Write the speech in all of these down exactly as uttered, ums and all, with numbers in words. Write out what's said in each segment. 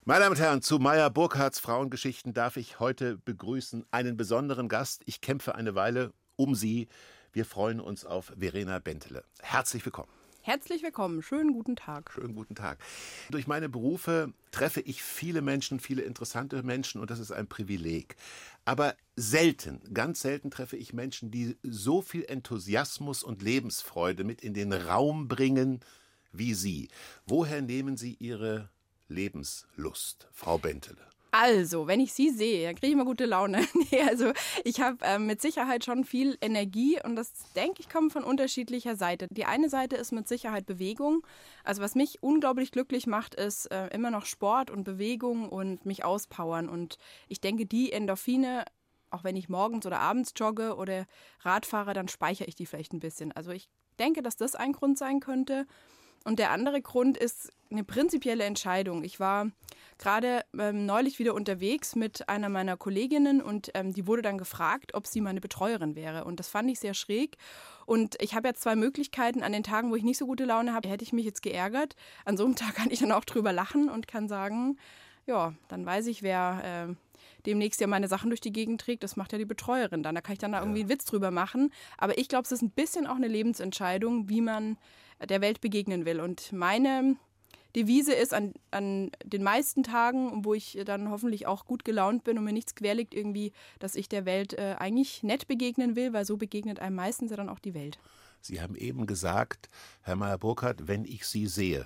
Meine Damen und Herren, zu Meyer Burkhardts Frauengeschichten darf ich heute begrüßen einen besonderen Gast. Ich kämpfe eine Weile um sie. Wir freuen uns auf Verena Bentele. Herzlich willkommen. Herzlich willkommen. Schönen guten Tag. Schönen guten Tag. Durch meine Berufe treffe ich viele Menschen, viele interessante Menschen und das ist ein Privileg. Aber selten, ganz selten treffe ich Menschen, die so viel Enthusiasmus und Lebensfreude mit in den Raum bringen wie Sie. Woher nehmen Sie Ihre Lebenslust, Frau Bentele? Also, wenn ich Sie sehe, dann kriege ich immer gute Laune. nee, also ich habe ähm, mit Sicherheit schon viel Energie und das, denke ich, kommt von unterschiedlicher Seite. Die eine Seite ist mit Sicherheit Bewegung. Also was mich unglaublich glücklich macht, ist äh, immer noch Sport und Bewegung und mich auspowern. Und ich denke, die Endorphine, auch wenn ich morgens oder abends jogge oder Rad fahre, dann speichere ich die vielleicht ein bisschen. Also ich denke, dass das ein Grund sein könnte. Und der andere Grund ist eine prinzipielle Entscheidung. Ich war gerade ähm, neulich wieder unterwegs mit einer meiner Kolleginnen und ähm, die wurde dann gefragt, ob sie meine Betreuerin wäre. Und das fand ich sehr schräg. Und ich habe jetzt zwei Möglichkeiten. An den Tagen, wo ich nicht so gute Laune habe, hätte ich mich jetzt geärgert. An so einem Tag kann ich dann auch drüber lachen und kann sagen, ja, dann weiß ich, wer äh, demnächst ja meine Sachen durch die Gegend trägt. Das macht ja die Betreuerin dann. Da kann ich dann da irgendwie einen Witz drüber machen. Aber ich glaube, es ist ein bisschen auch eine Lebensentscheidung, wie man der Welt begegnen will. Und meine Devise ist an, an den meisten Tagen, wo ich dann hoffentlich auch gut gelaunt bin und mir nichts quer liegt irgendwie, dass ich der Welt äh, eigentlich nett begegnen will, weil so begegnet einem meistens ja dann auch die Welt. Sie haben eben gesagt, Herr Meyer Burkhardt, wenn ich Sie sehe.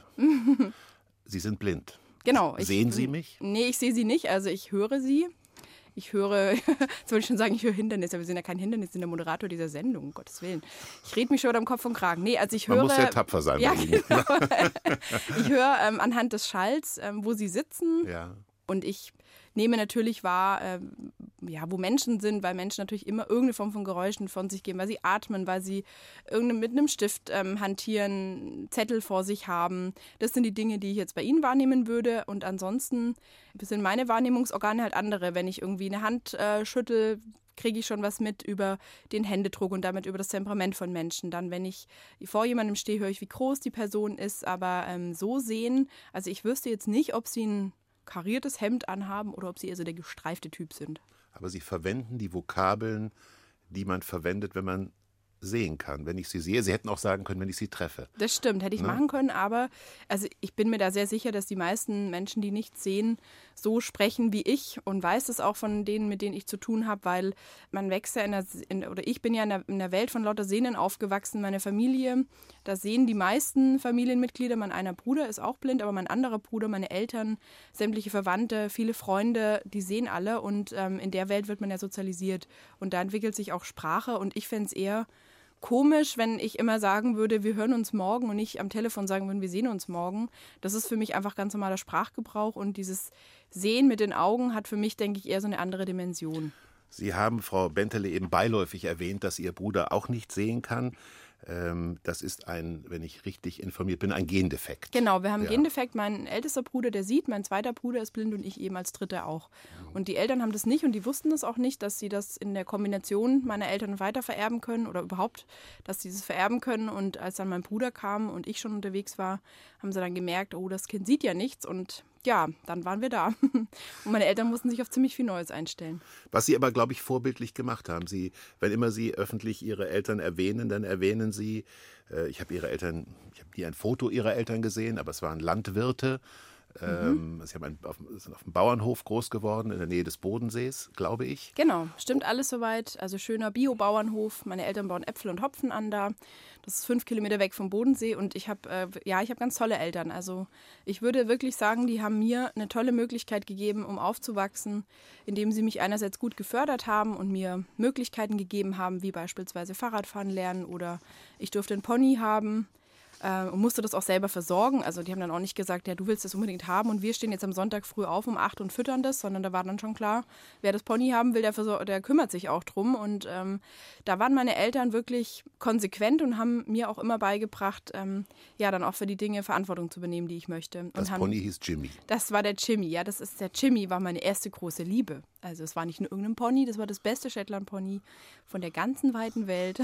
Sie sind blind. Genau. Ich, Sehen Sie mich? Nee, ich sehe Sie nicht. Also ich höre Sie. Ich höre, jetzt wollte ich schon sagen, ich höre Hindernisse, aber wir sind ja kein Hindernis, wir sind der Moderator dieser Sendung, um Gottes Willen. Ich rede mich schon am Kopf und Kragen. Nee, also ich höre... Man muss sehr tapfer sein. Ja, genau. Ich höre ähm, anhand des Schalls, ähm, wo Sie sitzen. Ja. Und ich nehme natürlich wahr, ähm, ja, wo Menschen sind, weil Menschen natürlich immer irgendeine Form von Geräuschen von sich geben, weil sie atmen, weil sie irgendeine, mit einem Stift ähm, hantieren, Zettel vor sich haben. Das sind die Dinge, die ich jetzt bei Ihnen wahrnehmen würde. Und ansonsten sind meine Wahrnehmungsorgane halt andere. Wenn ich irgendwie eine Hand äh, schüttel, kriege ich schon was mit über den Händedruck und damit über das Temperament von Menschen. Dann, wenn ich vor jemandem stehe, höre ich, wie groß die Person ist. Aber ähm, so sehen, also ich wüsste jetzt nicht, ob sie ein kariertes Hemd anhaben oder ob sie eher so der gestreifte Typ sind. Aber Sie verwenden die Vokabeln, die man verwendet, wenn man sehen kann. Wenn ich Sie sehe, Sie hätten auch sagen können, wenn ich Sie treffe. Das stimmt, hätte ich ne? machen können, aber also ich bin mir da sehr sicher, dass die meisten Menschen, die nichts sehen, so sprechen wie ich und weiß es auch von denen, mit denen ich zu tun habe, weil man wächst ja in der, in, oder ich bin ja in der, in der Welt von lauter Sehnen aufgewachsen, meine Familie, da sehen die meisten Familienmitglieder, mein einer Bruder ist auch blind, aber mein anderer Bruder, meine Eltern, sämtliche Verwandte, viele Freunde, die sehen alle und ähm, in der Welt wird man ja sozialisiert und da entwickelt sich auch Sprache und ich fände es eher komisch, wenn ich immer sagen würde, wir hören uns morgen und nicht am Telefon sagen würden, wir sehen uns morgen. Das ist für mich einfach ganz normaler Sprachgebrauch und dieses Sehen mit den Augen hat für mich, denke ich, eher so eine andere Dimension. Sie haben, Frau Bentele, eben beiläufig erwähnt, dass Ihr Bruder auch nicht sehen kann. Das ist ein, wenn ich richtig informiert bin, ein Gendefekt. Genau, wir haben einen ja. Gendefekt. Mein ältester Bruder, der sieht, mein zweiter Bruder ist blind und ich eben als Dritter auch. Und die Eltern haben das nicht und die wussten das auch nicht, dass sie das in der Kombination meiner Eltern weiter vererben können oder überhaupt, dass sie das vererben können. Und als dann mein Bruder kam und ich schon unterwegs war, haben sie dann gemerkt, oh, das Kind sieht ja nichts und ja, dann waren wir da. Und meine Eltern mussten sich auf ziemlich viel Neues einstellen. Was Sie aber, glaube ich, vorbildlich gemacht haben. Sie, wenn immer Sie öffentlich Ihre Eltern erwähnen, dann erwähnen Sie, äh, ich habe Ihre Eltern, ich habe nie ein Foto Ihrer Eltern gesehen, aber es waren Landwirte. Ähm, mhm. Sie haben ein, auf, sind auf dem Bauernhof groß geworden, in der Nähe des Bodensees, glaube ich. Genau, stimmt alles soweit. Also schöner Bio-Bauernhof. Meine Eltern bauen Äpfel und Hopfen an da. Das ist fünf Kilometer weg vom Bodensee und ich habe, äh, ja, ich habe ganz tolle Eltern. Also ich würde wirklich sagen, die haben mir eine tolle Möglichkeit gegeben, um aufzuwachsen, indem sie mich einerseits gut gefördert haben und mir Möglichkeiten gegeben haben, wie beispielsweise Fahrradfahren lernen oder ich durfte einen Pony haben. Und musste das auch selber versorgen. Also die haben dann auch nicht gesagt, ja, du willst das unbedingt haben und wir stehen jetzt am Sonntag früh auf um acht und füttern das, sondern da war dann schon klar, wer das Pony haben will, der, versor- der kümmert sich auch drum. Und ähm, da waren meine Eltern wirklich konsequent und haben mir auch immer beigebracht, ähm, ja, dann auch für die Dinge Verantwortung zu übernehmen, die ich möchte. Und das haben, Pony hieß Jimmy. Das war der Jimmy, ja, das ist der Jimmy, war meine erste große Liebe. Also es war nicht nur irgendein Pony, das war das beste Shetland-Pony von der ganzen weiten Welt.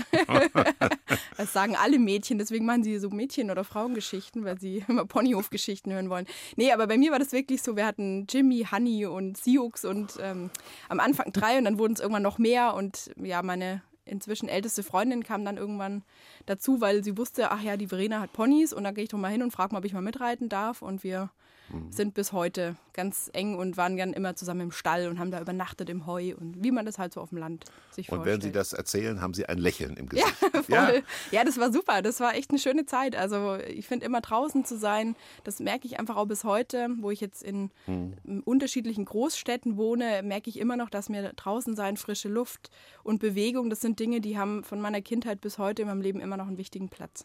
Das sagen alle Mädchen, deswegen machen sie so Mädchen- oder Frauengeschichten, weil sie immer Ponyhof-Geschichten hören wollen. Nee, aber bei mir war das wirklich so, wir hatten Jimmy, Honey und Sioux und ähm, am Anfang drei und dann wurden es irgendwann noch mehr und ja, meine inzwischen älteste Freundin kam dann irgendwann dazu, weil sie wusste, ach ja, die Verena hat Ponys und da gehe ich doch mal hin und frage mal, ob ich mal mitreiten darf und wir mhm. sind bis heute ganz eng und waren dann immer zusammen im Stall und haben da übernachtet im Heu und wie man das halt so auf dem Land sich und vorstellt. Und wenn Sie das erzählen, haben Sie ein Lächeln im Gesicht. Ja, voll. Ja. ja, das war super. Das war echt eine schöne Zeit. Also ich finde immer draußen zu sein, das merke ich einfach auch bis heute, wo ich jetzt in, hm. in unterschiedlichen Großstädten wohne, merke ich immer noch, dass mir draußen sein, frische Luft und Bewegung, das sind Dinge, die haben von meiner Kindheit bis heute in meinem Leben immer noch einen wichtigen Platz.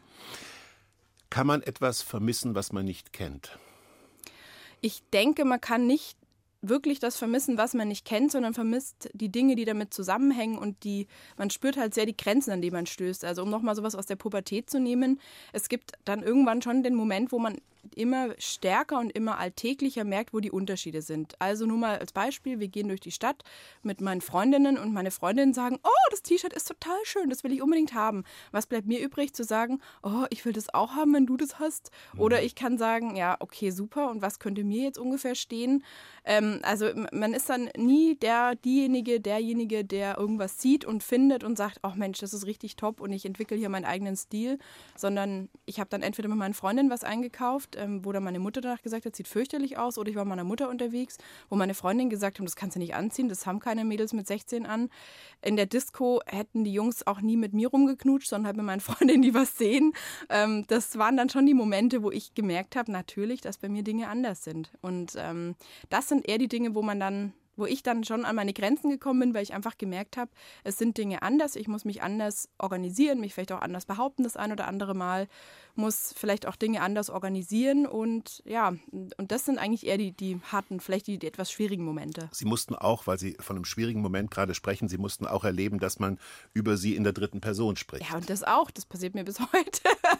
Kann man etwas vermissen, was man nicht kennt? Ich denke, man kann nicht wirklich das vermissen, was man nicht kennt, sondern vermisst die Dinge, die damit zusammenhängen und die, man spürt halt sehr die Grenzen, an die man stößt. Also um nochmal sowas aus der Pubertät zu nehmen, es gibt dann irgendwann schon den Moment, wo man immer stärker und immer alltäglicher merkt, wo die Unterschiede sind. Also nur mal als Beispiel, wir gehen durch die Stadt mit meinen Freundinnen und meine Freundinnen sagen, oh, das T-Shirt ist total schön, das will ich unbedingt haben. Was bleibt mir übrig zu sagen, oh, ich will das auch haben, wenn du das hast? Oder ich kann sagen, ja, okay, super, und was könnte mir jetzt ungefähr stehen? Ähm, also man ist dann nie der, diejenige, derjenige, der irgendwas sieht und findet und sagt, oh Mensch, das ist richtig top und ich entwickle hier meinen eigenen Stil, sondern ich habe dann entweder mit meinen Freundinnen was eingekauft, wo dann meine Mutter danach gesagt hat, sieht fürchterlich aus, oder ich war mit meiner Mutter unterwegs, wo meine Freundin gesagt haben, das kannst du nicht anziehen, das haben keine Mädels mit sechzehn an. In der Disco hätten die Jungs auch nie mit mir rumgeknutscht, sondern halt mit meinen Freundinnen, die was sehen. Das waren dann schon die Momente, wo ich gemerkt habe, natürlich, dass bei mir Dinge anders sind. Und ähm, das sind eher die Dinge, wo man dann wo ich dann schon an meine Grenzen gekommen bin, weil ich einfach gemerkt habe, es sind Dinge anders, ich muss mich anders organisieren, mich vielleicht auch anders behaupten das ein oder andere Mal, muss vielleicht auch Dinge anders organisieren und ja, und das sind eigentlich eher die, die harten, vielleicht die, die etwas schwierigen Momente. Sie mussten auch, weil Sie von einem schwierigen Moment gerade sprechen, Sie mussten auch erleben, dass man über Sie in der dritten Person spricht. Ja, und das auch, das passiert mir bis heute.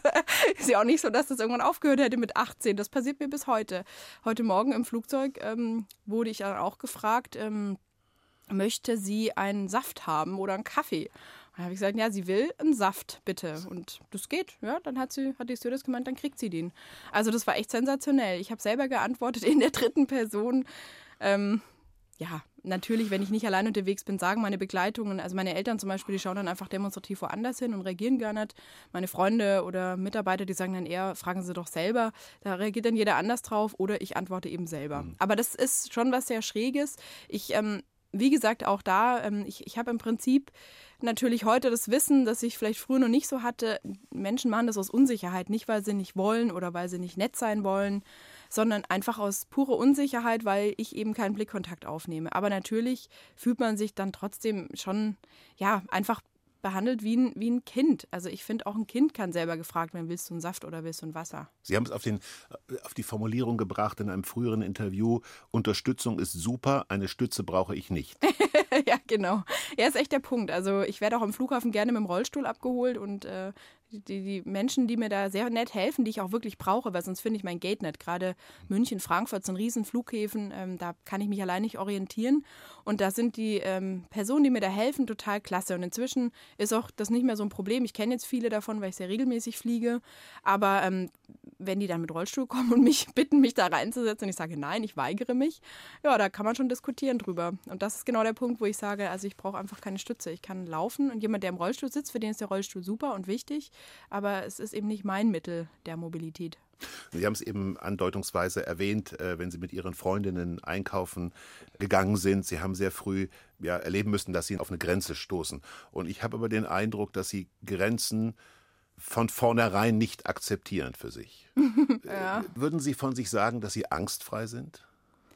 Ist ja auch nicht so, dass das irgendwann aufgehört hätte mit achtzehn, das passiert mir bis heute. Heute Morgen im Flugzeug ähm, wurde ich dann auch gefragt, Ähm, möchte sie einen Saft haben oder einen Kaffee? Und dann habe ich gesagt, ja, sie will einen Saft, bitte. Und das geht. Ja, dann hat sie, hat die Stewardess gemeint, dann kriegt sie den. Also das war echt sensationell. Ich habe selber geantwortet in der dritten Person. Ähm, ja, natürlich, wenn ich nicht allein unterwegs bin, sagen meine Begleitungen, also meine Eltern zum Beispiel, die schauen dann einfach demonstrativ woanders hin und reagieren gar nicht. Meine Freunde oder Mitarbeiter, die sagen dann eher, fragen sie doch selber. Da reagiert dann jeder anders drauf oder ich antworte eben selber. Mhm. Aber das ist schon was sehr Schräges. Ich, ähm, wie gesagt, auch da, ähm, ich, ich habe im Prinzip natürlich heute das Wissen, das ich vielleicht früher noch nicht so hatte. Menschen machen das aus Unsicherheit, nicht weil sie nicht wollen oder weil sie nicht nett sein wollen, sondern einfach aus purer Unsicherheit, weil ich eben keinen Blickkontakt aufnehme. Aber natürlich fühlt man sich dann trotzdem schon, ja, einfach behandelt wie ein, wie ein Kind. Also ich finde, auch ein Kind kann selber gefragt werden, willst du einen Saft oder willst du ein Wasser? Sie haben es auf, den, auf die Formulierung gebracht in einem früheren Interview, Unterstützung ist super, eine Stütze brauche ich nicht. Ja, genau. Ja, ist echt der Punkt. Also ich werde auch am Flughafen gerne mit dem Rollstuhl abgeholt und äh, die, die Menschen, die mir da sehr nett helfen, die ich auch wirklich brauche, weil sonst finde ich mein Gate nicht. Gerade München, Frankfurt sind riesen Flughäfen, ähm, da kann ich mich allein nicht orientieren. Und da sind die ähm, Personen, die mir da helfen, total klasse. Und inzwischen ist auch das nicht mehr so ein Problem. Ich kenne jetzt viele davon, weil ich sehr regelmäßig fliege. Aber ähm, wenn die dann mit Rollstuhl kommen und mich bitten, mich da reinzusetzen und ich sage, nein, ich weigere mich, ja, da kann man schon diskutieren drüber. Und das ist genau der Punkt, wo ich sage, also ich brauche einfach keine Stütze. Ich kann laufen und jemand, der im Rollstuhl sitzt, für den ist der Rollstuhl super und wichtig, aber es ist eben nicht mein Mittel der Mobilität. Sie haben es eben andeutungsweise erwähnt, wenn Sie mit Ihren Freundinnen einkaufen gegangen sind. Sie haben sehr früh ja, erleben müssen, dass Sie auf eine Grenze stoßen. Und ich habe aber den Eindruck, dass Sie Grenzen von vornherein nicht akzeptieren für sich. Ja. Würden Sie von sich sagen, dass Sie angstfrei sind?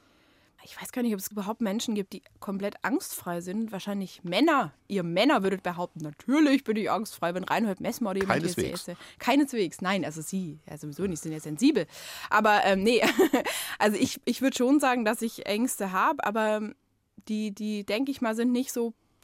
Ich weiß gar nicht, ob es überhaupt Menschen gibt, die komplett angstfrei sind. Wahrscheinlich Männer. Ihr Männer würdet behaupten, natürlich bin ich angstfrei, wenn Reinhold Messmer oder jemand Keineswegs. Ist. Keineswegs. Nein, also Sie, ja sowieso nicht, sind ja sensibel. Aber ähm, nee, also ich, ich würde schon sagen, dass ich Ängste habe, aber die, die denke ich mal, sind nicht so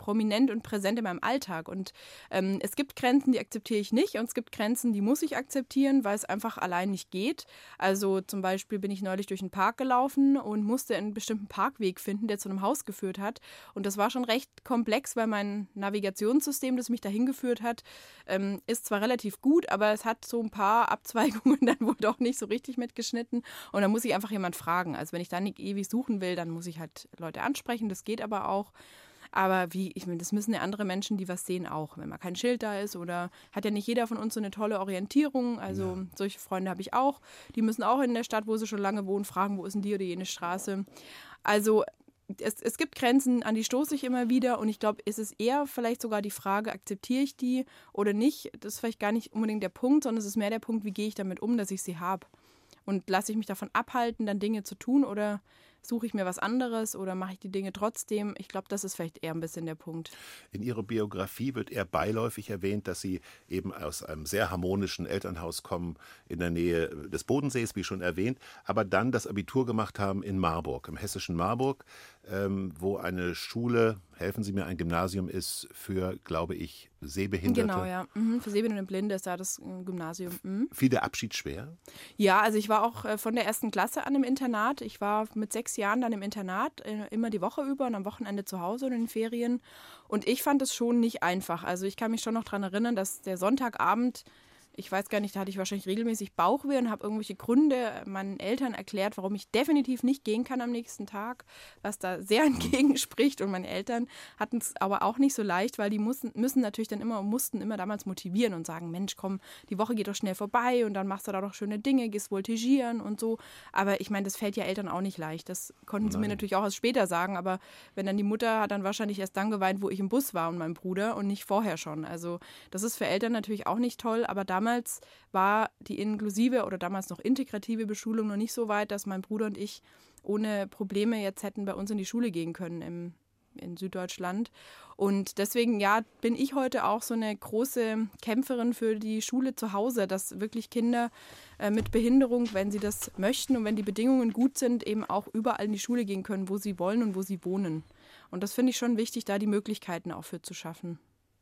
prominent und präsent in meinem Alltag. Und ähm, es gibt Grenzen, die akzeptiere ich nicht und es gibt Grenzen, die muss ich akzeptieren, weil es einfach allein nicht geht. Also zum Beispiel bin ich neulich durch einen Park gelaufen und musste einen bestimmten Parkweg finden, der zu einem Haus geführt hat. Und das war schon recht komplex, weil mein Navigationssystem, das mich dahin geführt hat, ähm, ist zwar relativ gut, aber es hat so ein paar Abzweigungen dann wohl doch nicht so richtig mitgeschnitten. Und da muss ich einfach jemand fragen. Also wenn ich dann nicht ewig suchen will, dann muss ich halt Leute ansprechen. Das geht aber auch. Aber wie, ich meine, das müssen ja andere Menschen, die was sehen, auch. Wenn mal kein Schild da ist oder hat ja nicht jeder von uns so eine tolle Orientierung. Also ja. Solche Freunde habe ich auch. Die müssen auch in der Stadt, wo sie schon lange wohnen, fragen, wo ist denn die oder jene Straße. Also es, es gibt Grenzen, an die stoße ich immer wieder. Und ich glaube, es ist eher vielleicht sogar die Frage, akzeptiere ich die oder nicht. Das ist vielleicht gar nicht unbedingt der Punkt, sondern es ist mehr der Punkt, wie gehe ich damit um, dass ich sie habe. Und lasse ich mich davon abhalten, dann Dinge zu tun oder suche ich mir was anderes oder mache ich die Dinge trotzdem? Ich glaube, das ist vielleicht eher ein bisschen der Punkt. In Ihrer Biografie wird eher beiläufig erwähnt, dass Sie eben aus einem sehr harmonischen Elternhaus kommen, in der Nähe des Bodensees, wie schon erwähnt, aber dann das Abitur gemacht haben in Marburg, im hessischen Marburg, ähm, wo eine Schule, helfen Sie mir, ein Gymnasium ist für, glaube ich, Sehbehinderte. Genau, ja. Mhm. Für Sehbehinderte und Blinde ist da das Gymnasium. Mhm. Fiel der Abschied schwer? Ja, also ich war auch von der ersten Klasse an im Internat. Ich war mit sechs Jahren dann im Internat, immer die Woche über und am Wochenende zu Hause und in den Ferien. Und ich fand es schon nicht einfach. Also ich kann mich schon noch daran erinnern, dass der Sonntagabend, ich weiß gar nicht, da hatte ich wahrscheinlich regelmäßig Bauchweh und habe irgendwelche Gründe meinen Eltern erklärt, warum ich definitiv nicht gehen kann am nächsten Tag, was da sehr entgegenspricht. Und meine Eltern hatten es aber auch nicht so leicht, weil die mussten, müssen natürlich dann immer, mussten immer damals motivieren und sagen, Mensch, komm, die Woche geht doch schnell vorbei und dann machst du da doch schöne Dinge, gehst voltigieren und so. Aber ich meine, das fällt ja Eltern auch nicht leicht. Das konnten sie Nein. mir natürlich auch erst später sagen, aber wenn dann die Mutter hat dann wahrscheinlich erst dann geweint, wo ich im Bus war und mein Bruder und nicht vorher schon. Also das ist für Eltern natürlich auch nicht toll, aber damals Damals war die inklusive oder damals noch integrative Beschulung noch nicht so weit, dass mein Bruder und ich ohne Probleme jetzt hätten bei uns in die Schule gehen können im, in Süddeutschland. Und deswegen, ja, bin ich heute auch so eine große Kämpferin für die Schule zu Hause, dass wirklich Kinder äh, mit Behinderung, wenn sie das möchten und wenn die Bedingungen gut sind, eben auch überall in die Schule gehen können, wo sie wollen und wo sie wohnen. Und das finde ich schon wichtig, da die Möglichkeiten auch für zu schaffen.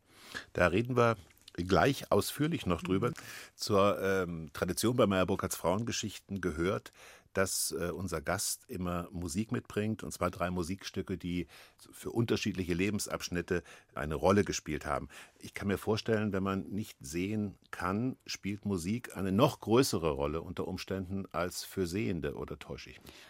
Da reden wir gleich ausführlich noch drüber. Mhm. Zur ähm, Tradition bei Meyer Burkhardts Frauengeschichten gehört, dass äh, unser Gast immer Musik mitbringt, und zwar drei Musikstücke, die für unterschiedliche Lebensabschnitte eine Rolle gespielt haben. Ich kann mir vorstellen, wenn man nicht sehen kann, spielt Musik eine noch größere Rolle unter Umständen als für Sehende, oder täusche ich mich?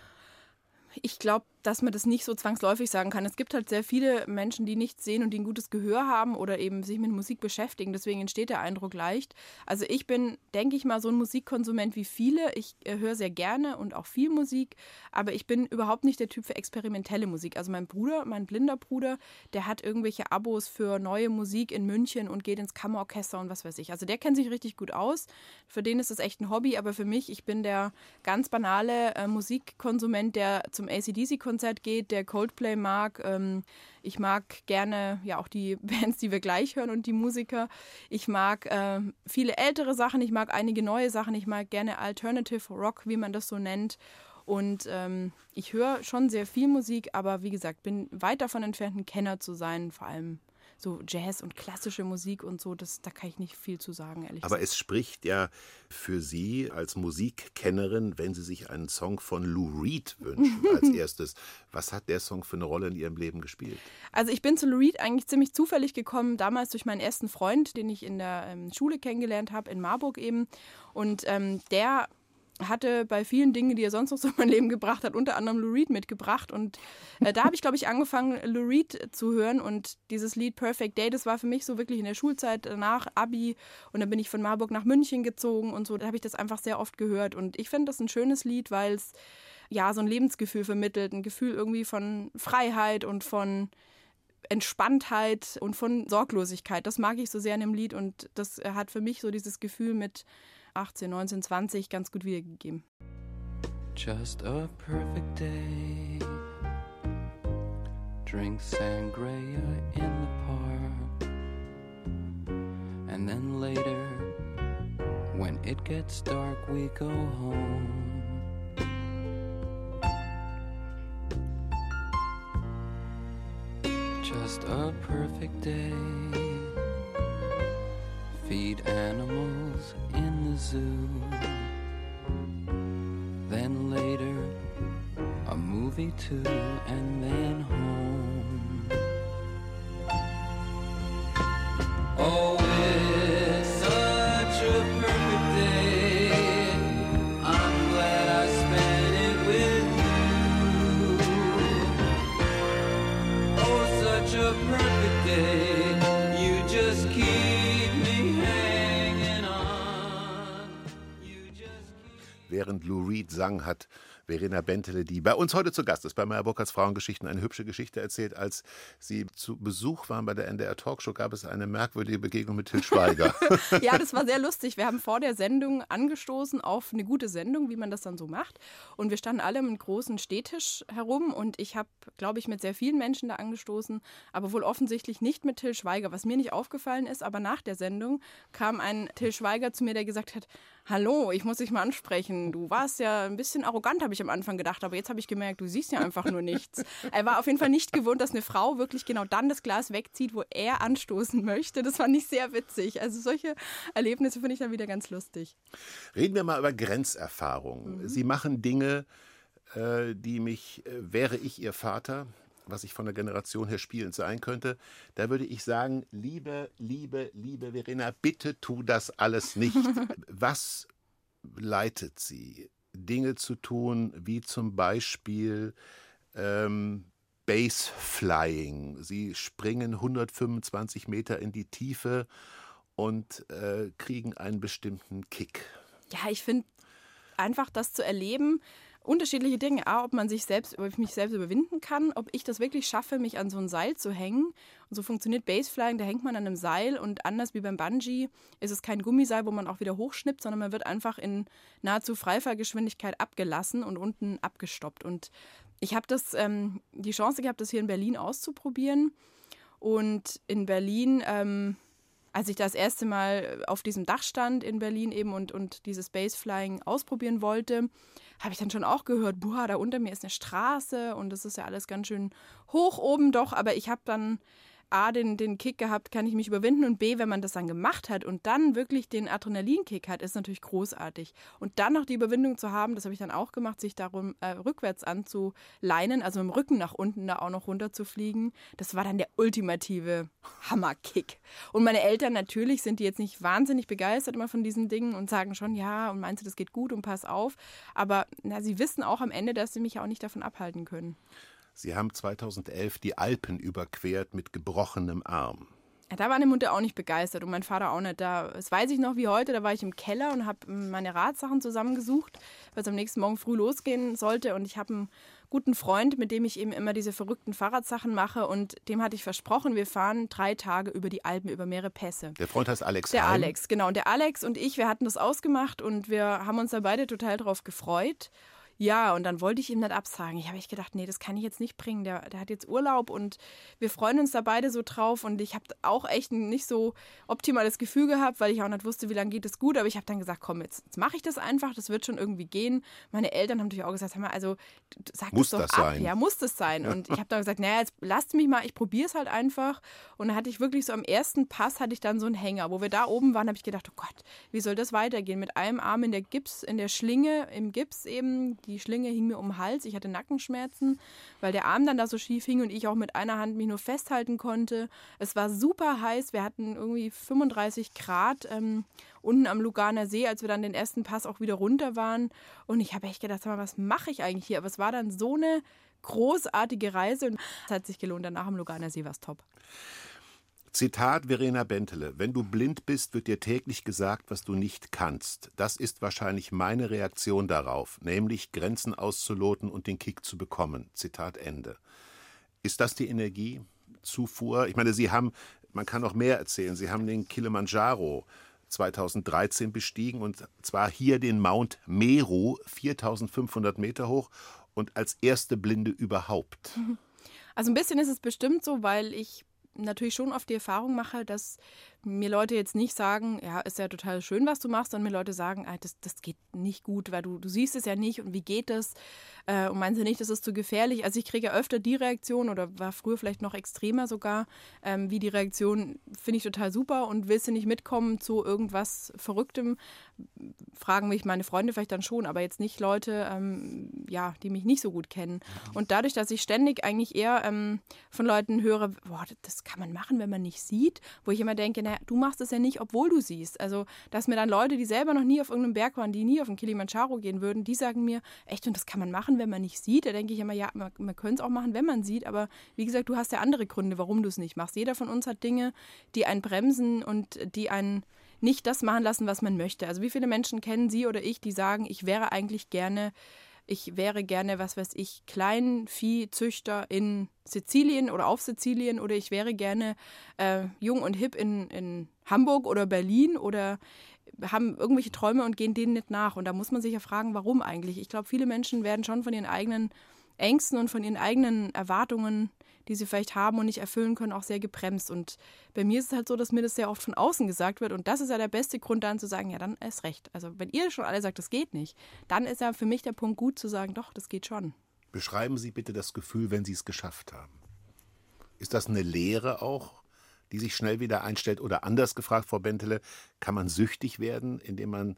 Ich glaube, dass man das nicht so zwangsläufig sagen kann. Es gibt halt sehr viele Menschen, die nichts sehen und die ein gutes Gehör haben oder eben sich mit Musik beschäftigen. Deswegen entsteht der Eindruck leicht. Also ich bin, denke ich mal, so ein Musikkonsument wie viele. Ich äh, höre sehr gerne und auch viel Musik, aber ich bin überhaupt nicht der Typ für experimentelle Musik. Also mein Bruder, mein blinder Bruder, der hat irgendwelche Abos für neue Musik in München und geht ins Kammerorchester und was weiß ich. Also der kennt sich richtig gut aus. Für den ist das echt ein Hobby, aber für mich, ich bin der ganz banale äh, Musikkonsument, der zum A C D C-Konzert geht, der Coldplay mag. Ähm, ich mag gerne ja auch die Bands, die wir gleich hören und die Musiker. Ich mag äh, viele ältere Sachen, ich mag einige neue Sachen, ich mag gerne Alternative Rock, wie man das so nennt. Und ähm, ich höre schon sehr viel Musik, aber wie gesagt, bin weit davon entfernt, ein Kenner zu sein, vor allem so Jazz und klassische Musik und so, das, da kann ich nicht viel zu sagen, ehrlich Aber gesagt. es spricht ja für Sie als Musikkennerin, wenn Sie sich einen Song von Lou Reed wünschen als erstes. Was hat der Song für eine Rolle in Ihrem Leben gespielt? Also ich bin zu Lou Reed eigentlich ziemlich zufällig gekommen, damals durch meinen ersten Freund, den ich in der ähm, Schule kennengelernt habe, in Marburg eben. Und ähm, der hatte bei vielen Dingen, die er sonst noch so in mein Leben gebracht hat, unter anderem Lou Reed mitgebracht. Und äh, da habe ich, glaube ich, angefangen, Lou Reed zu hören. Und dieses Lied Perfect Day, das war für mich so wirklich in der Schulzeit nach Abi. Und dann bin ich von Marburg nach München gezogen und so. Da habe ich das einfach sehr oft gehört. Und ich finde das ein schönes Lied, weil es ja so ein Lebensgefühl vermittelt. Ein Gefühl irgendwie von Freiheit und von Entspanntheit und von Sorglosigkeit. Das mag ich so sehr in dem Lied. Und das hat für mich so dieses Gefühl mit achtzehn, neunzehn, zwanzig ganz gut wiedergegeben. Just a perfect day. Drink sangria in the park. And then later, when it gets dark, we go home. just a perfect day. Feed animals in the zoo. Then later, a movie too, and then home. Oh, it's such a perfect day. I'm glad I spent it with you. Oh, such a perfect day. You just keep me hanging on. You just keep... Während Lou Reed sang, hat Verena Bentele, die bei uns heute zu Gast ist, bei Meyer Burkhardts Frauengeschichten, eine hübsche Geschichte erzählt. Als sie zu Besuch waren bei der N D R Talkshow, gab es eine merkwürdige Begegnung mit Til Schweiger. Ja, das war sehr lustig. Wir haben vor der Sendung angestoßen auf eine gute Sendung, wie man das dann so macht. Und wir standen alle um einen großen Stehtisch herum und ich habe, glaube ich, mit sehr vielen Menschen da angestoßen, aber wohl offensichtlich nicht mit Til Schweiger. Was mir nicht aufgefallen ist, aber nach der Sendung kam ein Til Schweiger zu mir, der gesagt hat, hallo, ich muss dich mal ansprechen. Du warst ja ein bisschen arrogant, habe ich am Anfang gedacht, aber jetzt habe ich gemerkt, du siehst ja einfach nur nichts. Er war auf jeden Fall nicht gewohnt, dass eine Frau wirklich genau dann das Glas wegzieht, wo er anstoßen möchte. Das fand ich sehr witzig. Also solche Erlebnisse finde ich dann wieder ganz lustig. Reden wir mal über Grenzerfahrungen. Mhm. Sie machen Dinge, äh, die mich, äh, wäre ich Ihr Vater, was ich von der Generation her spielend sein könnte, da würde ich sagen, liebe, liebe, liebe Verena, bitte tu das alles nicht. Was leitet Sie, Dinge zu tun, wie zum Beispiel ähm, Base Flying? Sie springen hundertfünfundzwanzig Meter in die Tiefe und äh, kriegen einen bestimmten Kick. Ja, ich finde einfach das zu erleben, unterschiedliche Dinge. A, ob man sich selbst, ob ich mich selbst überwinden kann, ob ich das wirklich schaffe, mich an so ein Seil zu hängen. Und so funktioniert Baseflying, da hängt man an einem Seil und anders wie beim Bungee ist es kein Gummiseil, wo man auch wieder hochschnippt, sondern man wird einfach in nahezu Freifallgeschwindigkeit abgelassen und unten abgestoppt. Und ich habe das ähm, die Chance gehabt, das hier in Berlin auszuprobieren. Und in Berlin, ähm, als ich das erste Mal auf diesem Dach stand in Berlin eben und, und dieses Baseflying ausprobieren wollte, habe ich dann schon auch gehört, boah, da unter mir ist eine Straße und das ist ja alles ganz schön hoch oben doch, aber ich habe dann A, den, den Kick gehabt, kann ich mich überwinden und B, wenn man das dann gemacht hat und dann wirklich den Adrenalinkick hat, ist natürlich großartig. Und dann noch die Überwindung zu haben, das habe ich dann auch gemacht, sich darum äh, rückwärts anzuleinen, also mit dem Rücken nach unten da auch noch runter zu fliegen, das war dann der ultimative Hammerkick. Und meine Eltern natürlich sind die jetzt nicht wahnsinnig begeistert immer von diesen Dingen und sagen schon, ja, und meinst du, das geht gut und pass auf, aber na, sie wissen auch am Ende, dass sie mich ja auch nicht davon abhalten können. Sie haben zweitausendelf die Alpen überquert mit gebrochenem Arm. Ja, da war meine Mutter auch nicht begeistert und mein Vater auch nicht. Da, das weiß ich noch wie heute, da war ich im Keller und habe meine Radsachen zusammengesucht, weil es am nächsten Morgen früh losgehen sollte. Und ich habe einen guten Freund, mit dem ich eben immer diese verrückten Fahrradsachen mache. Und dem hatte ich versprochen, wir fahren drei Tage über die Alpen, über mehrere Pässe. Der Freund heißt Alex Der Heim. Alex, genau. Und der Alex und ich, wir hatten das ausgemacht und wir haben uns da beide total drauf gefreut. Ja, und dann wollte ich ihm nicht absagen. Ich habe echt gedacht, nee, das kann ich jetzt nicht bringen. Der, der hat jetzt Urlaub und wir freuen uns da beide so drauf. Und ich habe auch echt ein nicht so optimales Gefühl gehabt, weil ich auch nicht wusste, wie lange geht es gut. Aber ich habe dann gesagt, komm, jetzt, jetzt mache ich das einfach. Das wird schon irgendwie gehen. Meine Eltern haben natürlich auch gesagt, hör mal, also sag muss das doch das ab. sein? Ja, muss das sein. Und ich habe dann gesagt, naja, jetzt lasst mich mal, ich probiere es halt einfach. Und dann hatte ich wirklich so am ersten Pass hatte ich dann so einen Hänger. Wo wir da oben waren, habe ich gedacht, oh Gott, wie soll das weitergehen? Mit einem Arm in der Gips, in der Schlinge, im Gips eben, die Schlinge hing mir um den Hals, ich hatte Nackenschmerzen, weil der Arm dann da so schief hing und ich auch mit einer Hand mich nur festhalten konnte. Es war super heiß, wir hatten irgendwie fünfunddreißig Grad ähm, unten am Luganer See, als wir dann den ersten Pass auch wieder runter waren. Und ich habe echt gedacht, sag mal, was mache ich eigentlich hier? Aber es war dann so eine großartige Reise und es hat sich gelohnt. Danach am Luganer See war es top. Zitat Verena Bentele: Wenn du blind bist, wird dir täglich gesagt, was du nicht kannst. Das ist wahrscheinlich meine Reaktion darauf, nämlich Grenzen auszuloten und den Kick zu bekommen. Zitat Ende. Ist das die Energiezufuhr? Ich meine, Sie haben, man kann noch mehr erzählen, Sie haben den Kilimanjaro zweitausenddreizehn bestiegen und zwar hier den Mount Meru, viertausendfünfhundert Meter hoch und als erste Blinde überhaupt. Also ein bisschen ist es bestimmt so, weil ich natürlich schon oft die Erfahrung mache, dass mir Leute jetzt nicht sagen, ja, ist ja total schön, was du machst, sondern mir Leute sagen, ah, das, das geht nicht gut, weil du, du siehst es ja nicht und wie geht das? Äh, und meinst du nicht, das ist zu gefährlich? Also ich kriege ja öfter die Reaktion oder war früher vielleicht noch extremer sogar, ähm, wie die Reaktion, finde ich total super und willst du nicht mitkommen zu irgendwas Verrücktem? Fragen mich meine Freunde vielleicht dann schon, aber jetzt nicht Leute, ähm, ja, die mich nicht so gut kennen. Und dadurch, dass ich ständig eigentlich eher ähm, von Leuten höre, boah, das kann man machen, wenn man nicht sieht, wo ich immer denke, naja, du machst es ja nicht, obwohl du siehst. Also, dass mir dann Leute, die selber noch nie auf irgendeinem Berg waren, die nie auf den Kilimanjaro gehen würden, die sagen mir, echt, und das kann man machen, wenn man nicht sieht. Da denke ich immer, ja, man, man könnte es auch machen, wenn man sieht, aber wie gesagt, du hast ja andere Gründe, warum du es nicht machst. Jeder von uns hat Dinge, die einen bremsen und die einen nicht das machen lassen, was man möchte. Also wie viele Menschen kennen Sie oder ich, die sagen, ich wäre eigentlich gerne, ich wäre gerne, was weiß ich, Kleinviehzüchter in Sizilien oder auf Sizilien oder ich wäre gerne äh, jung und hip in, in Hamburg oder Berlin oder haben irgendwelche Träume und gehen denen nicht nach. Und da muss man sich ja fragen, warum eigentlich? Ich glaube, viele Menschen werden schon von ihren eigenen Ängsten und von ihren eigenen Erwartungen, die sie vielleicht haben und nicht erfüllen können, auch sehr gebremst. Und bei mir ist es halt so, dass mir das sehr oft von außen gesagt wird. Und das ist ja der beste Grund, dann zu sagen, ja, dann ist recht. Also wenn ihr schon alle sagt, das geht nicht, dann ist ja für mich der Punkt gut zu sagen, doch, das geht schon. Beschreiben Sie bitte das Gefühl, wenn Sie es geschafft haben. Ist das eine Leere auch, die sich schnell wieder einstellt? Oder anders gefragt, Frau Bentele, kann man süchtig werden, indem man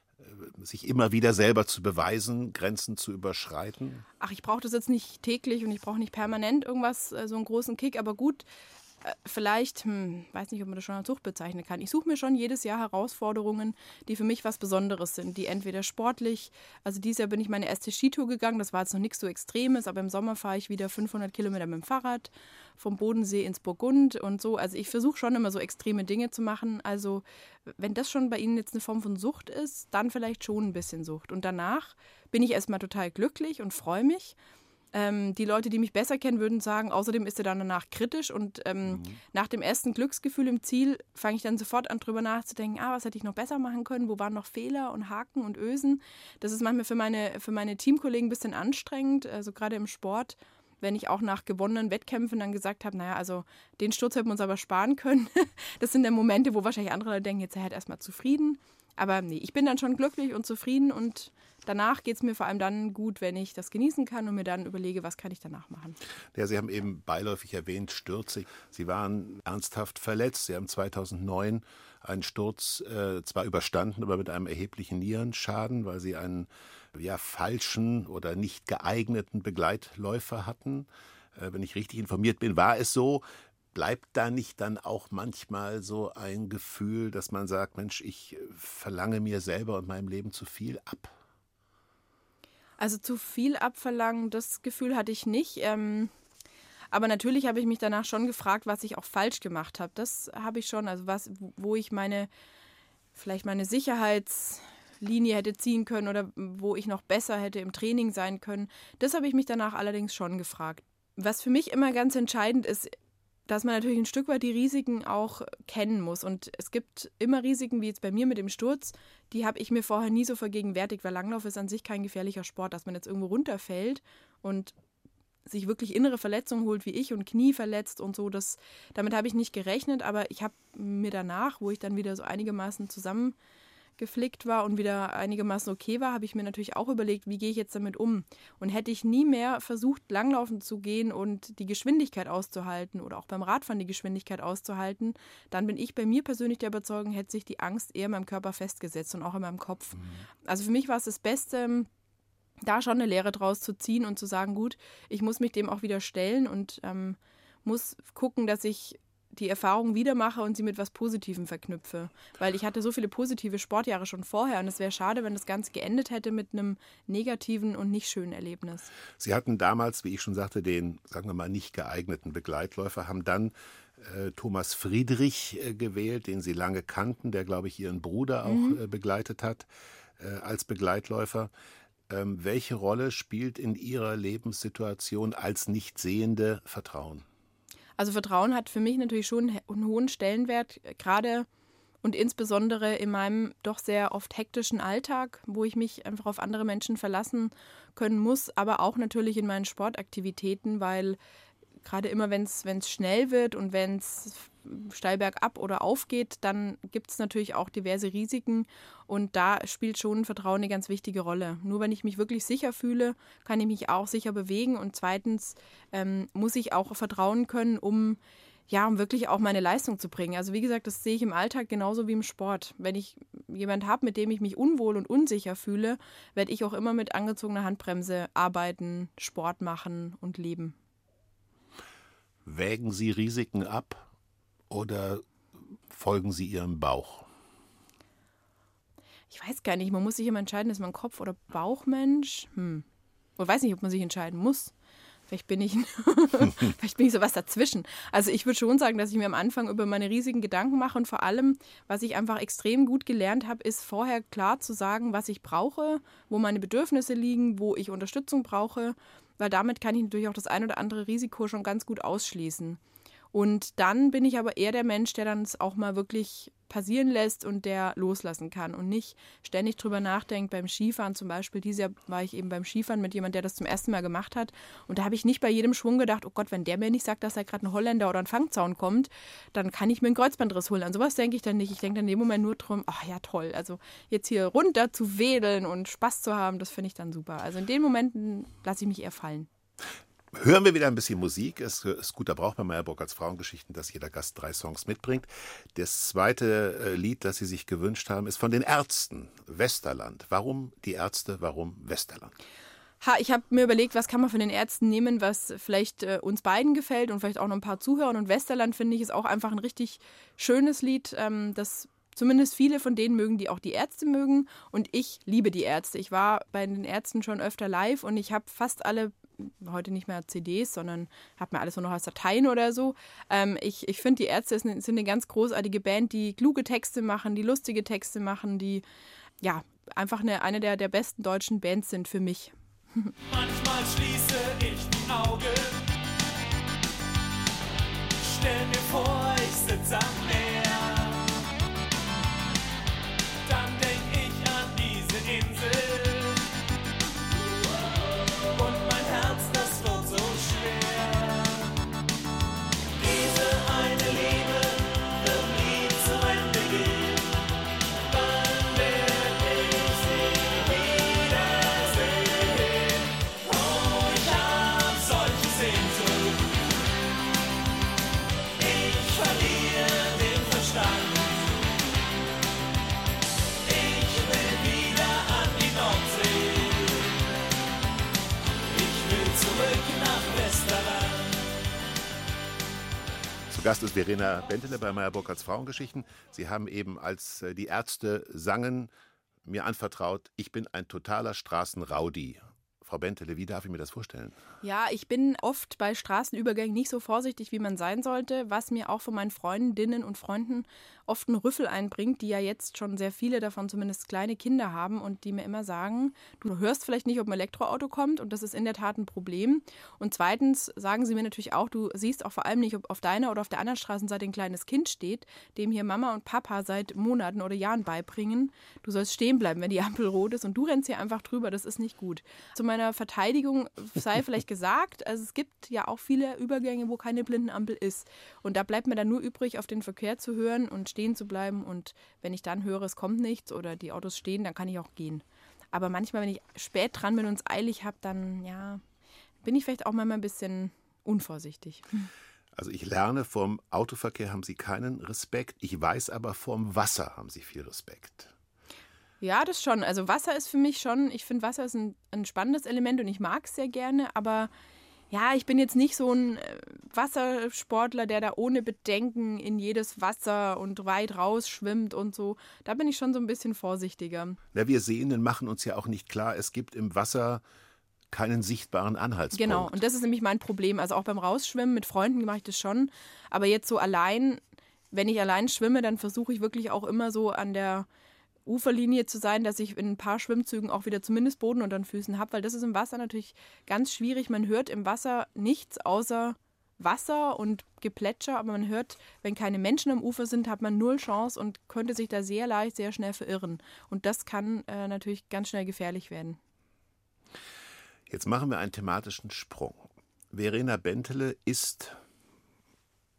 sich immer wieder selber zu beweisen, Grenzen zu überschreiten? Ach, ich brauche das jetzt nicht täglich und ich brauche nicht permanent irgendwas, so einen großen Kick, aber gut, vielleicht, hm, weiß nicht, ob man das schon als Sucht bezeichnen kann. Ich suche mir schon jedes Jahr Herausforderungen, die für mich was Besonderes sind, die entweder sportlich, also dieses Jahr bin ich meine erste Skitour gegangen, das war jetzt noch nichts so Extremes, aber im Sommer fahre ich wieder fünfhundert Kilometer mit dem Fahrrad vom Bodensee ins Burgund und so. Also ich versuche schon immer so extreme Dinge zu machen. Also wenn das schon bei Ihnen jetzt eine Form von Sucht ist, dann vielleicht schon ein bisschen Sucht. Und danach bin ich erstmal total glücklich und freue mich. Ähm, die Leute, die mich besser kennen, würden sagen, außerdem ist er dann danach kritisch und ähm, mhm. nach dem ersten Glücksgefühl im Ziel fange ich dann sofort an, drüber nachzudenken, ah, was hätte ich noch besser machen können, wo waren noch Fehler und Haken und Ösen. Das ist manchmal für meine, für meine Teamkollegen ein bisschen anstrengend, also gerade im Sport, wenn ich auch nach gewonnenen Wettkämpfen dann gesagt habe, naja, also den Sturz hätten wir uns aber sparen können. Das sind dann Momente, wo wahrscheinlich andere Leute denken, jetzt sei halt erstmal zufrieden. Aber nee, ich bin dann schon glücklich und zufrieden und danach geht es mir vor allem dann gut, wenn ich das genießen kann und mir dann überlege, was kann ich danach machen. Ja, Sie haben eben beiläufig erwähnt, Stürze. Sie waren ernsthaft verletzt. Sie haben zweitausendneun einen Sturz äh, zwar überstanden, aber mit einem erheblichen Nierenschaden, weil Sie einen ja, falschen oder nicht geeigneten Begleitläufer hatten. Äh, wenn ich richtig informiert bin, war es so. Bleibt da nicht dann auch manchmal so ein Gefühl, dass man sagt, Mensch, ich verlange mir selber und meinem Leben zu viel ab? Also zu viel abverlangen, das Gefühl hatte ich nicht. Ähm, aber natürlich habe ich mich danach schon gefragt, was ich auch falsch gemacht habe. Das habe ich schon, also was, wo ich meine, vielleicht meine Sicherheitslinie hätte ziehen können oder wo ich noch besser hätte im Training sein können. Das habe ich mich danach allerdings schon gefragt. Was für mich immer ganz entscheidend ist, dass man natürlich ein Stück weit die Risiken auch kennen muss. Und es gibt immer Risiken, wie jetzt bei mir mit dem Sturz, die habe ich mir vorher nie so vergegenwärtigt, weil Langlauf ist an sich kein gefährlicher Sport, dass man jetzt irgendwo runterfällt und sich wirklich innere Verletzungen holt wie ich und Knie verletzt und so. Das, damit habe ich nicht gerechnet, aber ich habe mir danach, wo ich dann wieder so einigermaßen zusammengeflickt war und wieder einigermaßen okay war, habe ich mir natürlich auch überlegt, wie gehe ich jetzt damit um? Und hätte ich nie mehr versucht, langlaufen zu gehen und die Geschwindigkeit auszuhalten oder auch beim Radfahren die Geschwindigkeit auszuhalten, dann bin ich bei mir persönlich der Überzeugung, hätte sich die Angst eher in meinem Körper festgesetzt und auch in meinem Kopf. Mhm. Also für mich war es das Beste, da schon eine Lehre draus zu ziehen und zu sagen, gut, ich muss mich dem auch wieder stellen und ähm, muss gucken, dass ich die Erfahrung wieder mache und sie mit was Positivem verknüpfe. Weil ich hatte so viele positive Sportjahre schon vorher und es wäre schade, wenn das Ganze geendet hätte mit einem negativen und nicht schönen Erlebnis. Sie hatten damals, wie ich schon sagte, den, sagen wir mal, nicht geeigneten Begleitläufer, haben dann äh, Thomas Friedrich äh, gewählt, den Sie lange kannten, der, glaube ich, Ihren Bruder auch mhm. äh, begleitet hat äh, als Begleitläufer. Ähm, welche Rolle spielt in Ihrer Lebenssituation als Nichtsehende Vertrauen? Also Vertrauen hat für mich natürlich schon einen hohen Stellenwert, gerade und insbesondere in meinem doch sehr oft hektischen Alltag, wo ich mich einfach auf andere Menschen verlassen können muss, aber auch natürlich in meinen Sportaktivitäten, weil gerade immer, wenn es schnell wird und wenn es steil bergab oder aufgeht, dann gibt es natürlich auch diverse Risiken und da spielt schon Vertrauen eine ganz wichtige Rolle. Nur wenn ich mich wirklich sicher fühle, kann ich mich auch sicher bewegen und zweitens ähm, muss ich auch vertrauen können, um Ja, um wirklich auch meine Leistung zu bringen. Also wie gesagt, das sehe ich im Alltag genauso wie im Sport. Wenn ich jemanden habe, mit dem ich mich unwohl und unsicher fühle, werde ich auch immer mit angezogener Handbremse arbeiten, Sport machen und leben. Wägen Sie Risiken ab oder folgen Sie Ihrem Bauch? Ich weiß gar nicht, man muss sich immer entscheiden, ist man Kopf- oder Bauchmensch? Hm. Ich weiß nicht, ob man sich entscheiden muss. Vielleicht bin ich, vielleicht bin ich sowas dazwischen. Also ich würde schon sagen, dass ich mir am Anfang über meine riesigen Gedanken mache und vor allem, was ich einfach extrem gut gelernt habe, ist vorher klar zu sagen, was ich brauche, wo meine Bedürfnisse liegen, wo ich Unterstützung brauche, weil damit kann ich natürlich auch das ein oder andere Risiko schon ganz gut ausschließen. Und dann bin ich aber eher der Mensch, der dann es auch mal wirklich passieren lässt und der loslassen kann und nicht ständig drüber nachdenkt. Beim Skifahren zum Beispiel, dieses Jahr war ich eben beim Skifahren mit jemandem, der das zum ersten Mal gemacht hat. Und da habe ich nicht bei jedem Schwung gedacht, oh Gott, wenn der mir nicht sagt, dass da gerade ein Holländer oder ein Fangzaun kommt, dann kann ich mir einen Kreuzbandriss holen. An sowas denke ich dann nicht. Ich denke dann in dem Moment nur drum, ach ja, toll. Also jetzt hier runter zu wedeln und Spaß zu haben, das finde ich dann super. Also in den Momenten lasse ich mich eher fallen. Hören wir wieder ein bisschen Musik. Es ist guter Brauch bei Meyer Burkhardts Frauengeschichten, dass jeder Gast drei Songs mitbringt. Das zweite äh, Lied, das Sie sich gewünscht haben, ist von den Ärzten, Westerland. Warum die Ärzte, warum Westerland? Ha, ich habe mir überlegt, was kann man von den Ärzten nehmen, was vielleicht äh, uns beiden gefällt und vielleicht auch noch ein paar Zuhörern. Und Westerland, finde ich, ist auch einfach ein richtig schönes Lied, ähm, das zumindest viele von denen mögen, die auch die Ärzte mögen. Und ich liebe die Ärzte. Ich war bei den Ärzten schon öfter live und ich habe fast alle heute nicht mehr C Ds, sondern habe mir alles nur noch als Dateien oder so. Ähm, ich ich finde, die Ärzte sind, sind eine ganz großartige Band, die kluge Texte machen, die lustige Texte machen, die ja einfach eine, eine der, der besten deutschen Bands sind für mich. Manchmal schließe ich die Augen, stell mir vor, ich sitze am Meer, dann denk ich an diese Insel. Gast ist Verena Bentele bei Meyer Burkhardts Frauengeschichten. Sie haben eben, als die Ärzte sangen, mir anvertraut, ich bin ein totaler Straßenrowdy. Frau Bentele, wie darf ich mir das vorstellen? Ja, ich bin oft bei Straßenübergängen nicht so vorsichtig, wie man sein sollte, was mir auch von meinen Freundinnen und Freunden oft einen Rüffel einbringt, die ja jetzt schon sehr viele davon zumindest kleine Kinder haben und die mir immer sagen, du hörst vielleicht nicht, ob ein Elektroauto kommt und das ist in der Tat ein Problem. Und zweitens sagen sie mir natürlich auch, du siehst auch vor allem nicht, ob auf deiner oder auf der anderen Straßenseite ein kleines Kind steht, dem hier Mama und Papa seit Monaten oder Jahren beibringen, du sollst stehen bleiben, wenn die Ampel rot ist und du rennst hier einfach drüber, das ist nicht gut. Zu meiner Verteidigung sei vielleicht gesagt, also es gibt ja auch viele Übergänge, wo keine Blindenampel ist und da bleibt mir dann nur übrig, auf den Verkehr zu hören und stehen zu bleiben und wenn ich dann höre, es kommt nichts oder die Autos stehen, dann kann ich auch gehen. Aber manchmal, wenn ich spät dran bin und es eilig habe, dann ja, bin ich vielleicht auch mal ein bisschen unvorsichtig. Also ich lerne, vom Autoverkehr haben Sie keinen Respekt, ich weiß aber, vom Wasser haben Sie viel Respekt. Ja, das schon. Also Wasser ist für mich schon, ich finde Wasser ist ein, ein spannendes Element und ich mag es sehr gerne, aber ja, ich bin jetzt nicht so ein Wassersportler, der da ohne Bedenken in jedes Wasser und weit raus schwimmt und so. Da bin ich schon so ein bisschen vorsichtiger. Na, wir Sehenden machen uns ja auch nicht klar, es gibt im Wasser keinen sichtbaren Anhaltspunkt. Genau, und das ist nämlich mein Problem. Also auch beim Rausschwimmen mit Freunden mache ich das schon, aber jetzt so allein, wenn ich allein schwimme, dann versuche ich wirklich auch immer so an der Uferlinie zu sein, dass ich in ein paar Schwimmzügen auch wieder zumindest Boden unter den Füßen habe, weil das ist im Wasser natürlich ganz schwierig. Man hört im Wasser nichts außer Wasser und Geplätscher, aber man hört, wenn keine Menschen am Ufer sind, hat man null Chance und könnte sich da sehr leicht, sehr schnell verirren. Und das kann äh, natürlich ganz schnell gefährlich werden. Jetzt machen wir einen thematischen Sprung. Verena Bentele ist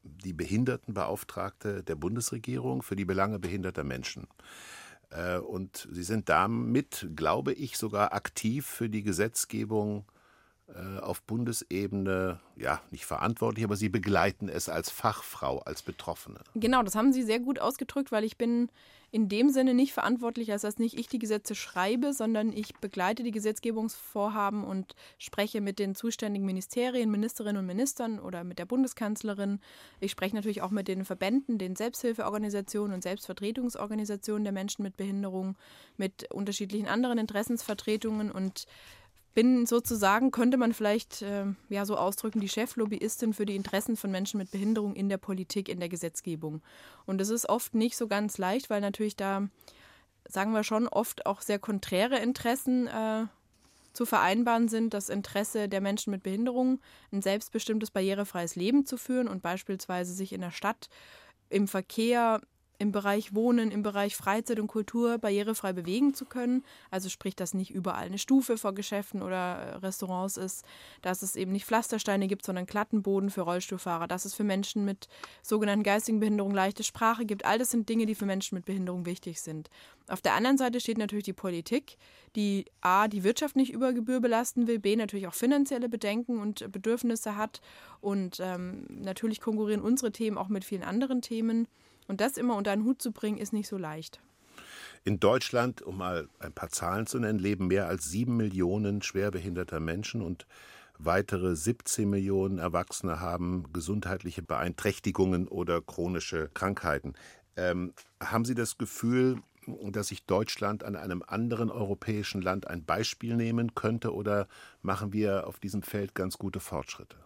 die Behindertenbeauftragte der Bundesregierung für die Belange behinderter Menschen. Äh, und Sie sind damit, glaube ich, sogar aktiv für die Gesetzgebung äh, auf Bundesebene, ja, nicht verantwortlich, aber Sie begleiten es als Fachfrau, als Betroffene. Genau, das haben Sie sehr gut ausgedrückt, weil ich bin in dem Sinne nicht verantwortlich, als dass nicht ich die Gesetze schreibe, sondern ich begleite die Gesetzgebungsvorhaben und spreche mit den zuständigen Ministerien, Ministerinnen und Ministern oder mit der Bundeskanzlerin. Ich spreche natürlich auch mit den Verbänden, den Selbsthilfeorganisationen und Selbstvertretungsorganisationen der Menschen mit Behinderung, mit unterschiedlichen anderen Interessensvertretungen und bin sozusagen, könnte man vielleicht äh, ja, so ausdrücken, die Cheflobbyistin für die Interessen von Menschen mit Behinderung in der Politik, in der Gesetzgebung. Und das ist oft nicht so ganz leicht, weil natürlich da, sagen wir schon, oft auch sehr konträre Interessen äh, zu vereinbaren sind. Das Interesse der Menschen mit Behinderung, ein selbstbestimmtes, barrierefreies Leben zu führen und beispielsweise sich in der Stadt, im Verkehr, im Bereich Wohnen, im Bereich Freizeit und Kultur barrierefrei bewegen zu können. Also sprich, dass nicht überall eine Stufe vor Geschäften oder Restaurants ist, dass es eben nicht Pflastersteine gibt, sondern Klattenboden für Rollstuhlfahrer, dass es für Menschen mit sogenannten geistigen Behinderungen leichte Sprache gibt. All das sind Dinge, die für Menschen mit Behinderung wichtig sind. Auf der anderen Seite steht natürlich die Politik, die a. die Wirtschaft nicht über Gebühr belasten will, b. natürlich auch finanzielle Bedenken und Bedürfnisse hat und ähm, natürlich konkurrieren unsere Themen auch mit vielen anderen Themen. Und das immer unter einen Hut zu bringen, ist nicht so leicht. In Deutschland, um mal ein paar Zahlen zu nennen, leben mehr als sieben Millionen schwerbehinderter Menschen und weitere siebzehn Millionen Erwachsene haben gesundheitliche Beeinträchtigungen oder chronische Krankheiten. Ähm, haben Sie das Gefühl, dass sich Deutschland an einem anderen europäischen Land ein Beispiel nehmen könnte oder machen wir auf diesem Feld ganz gute Fortschritte?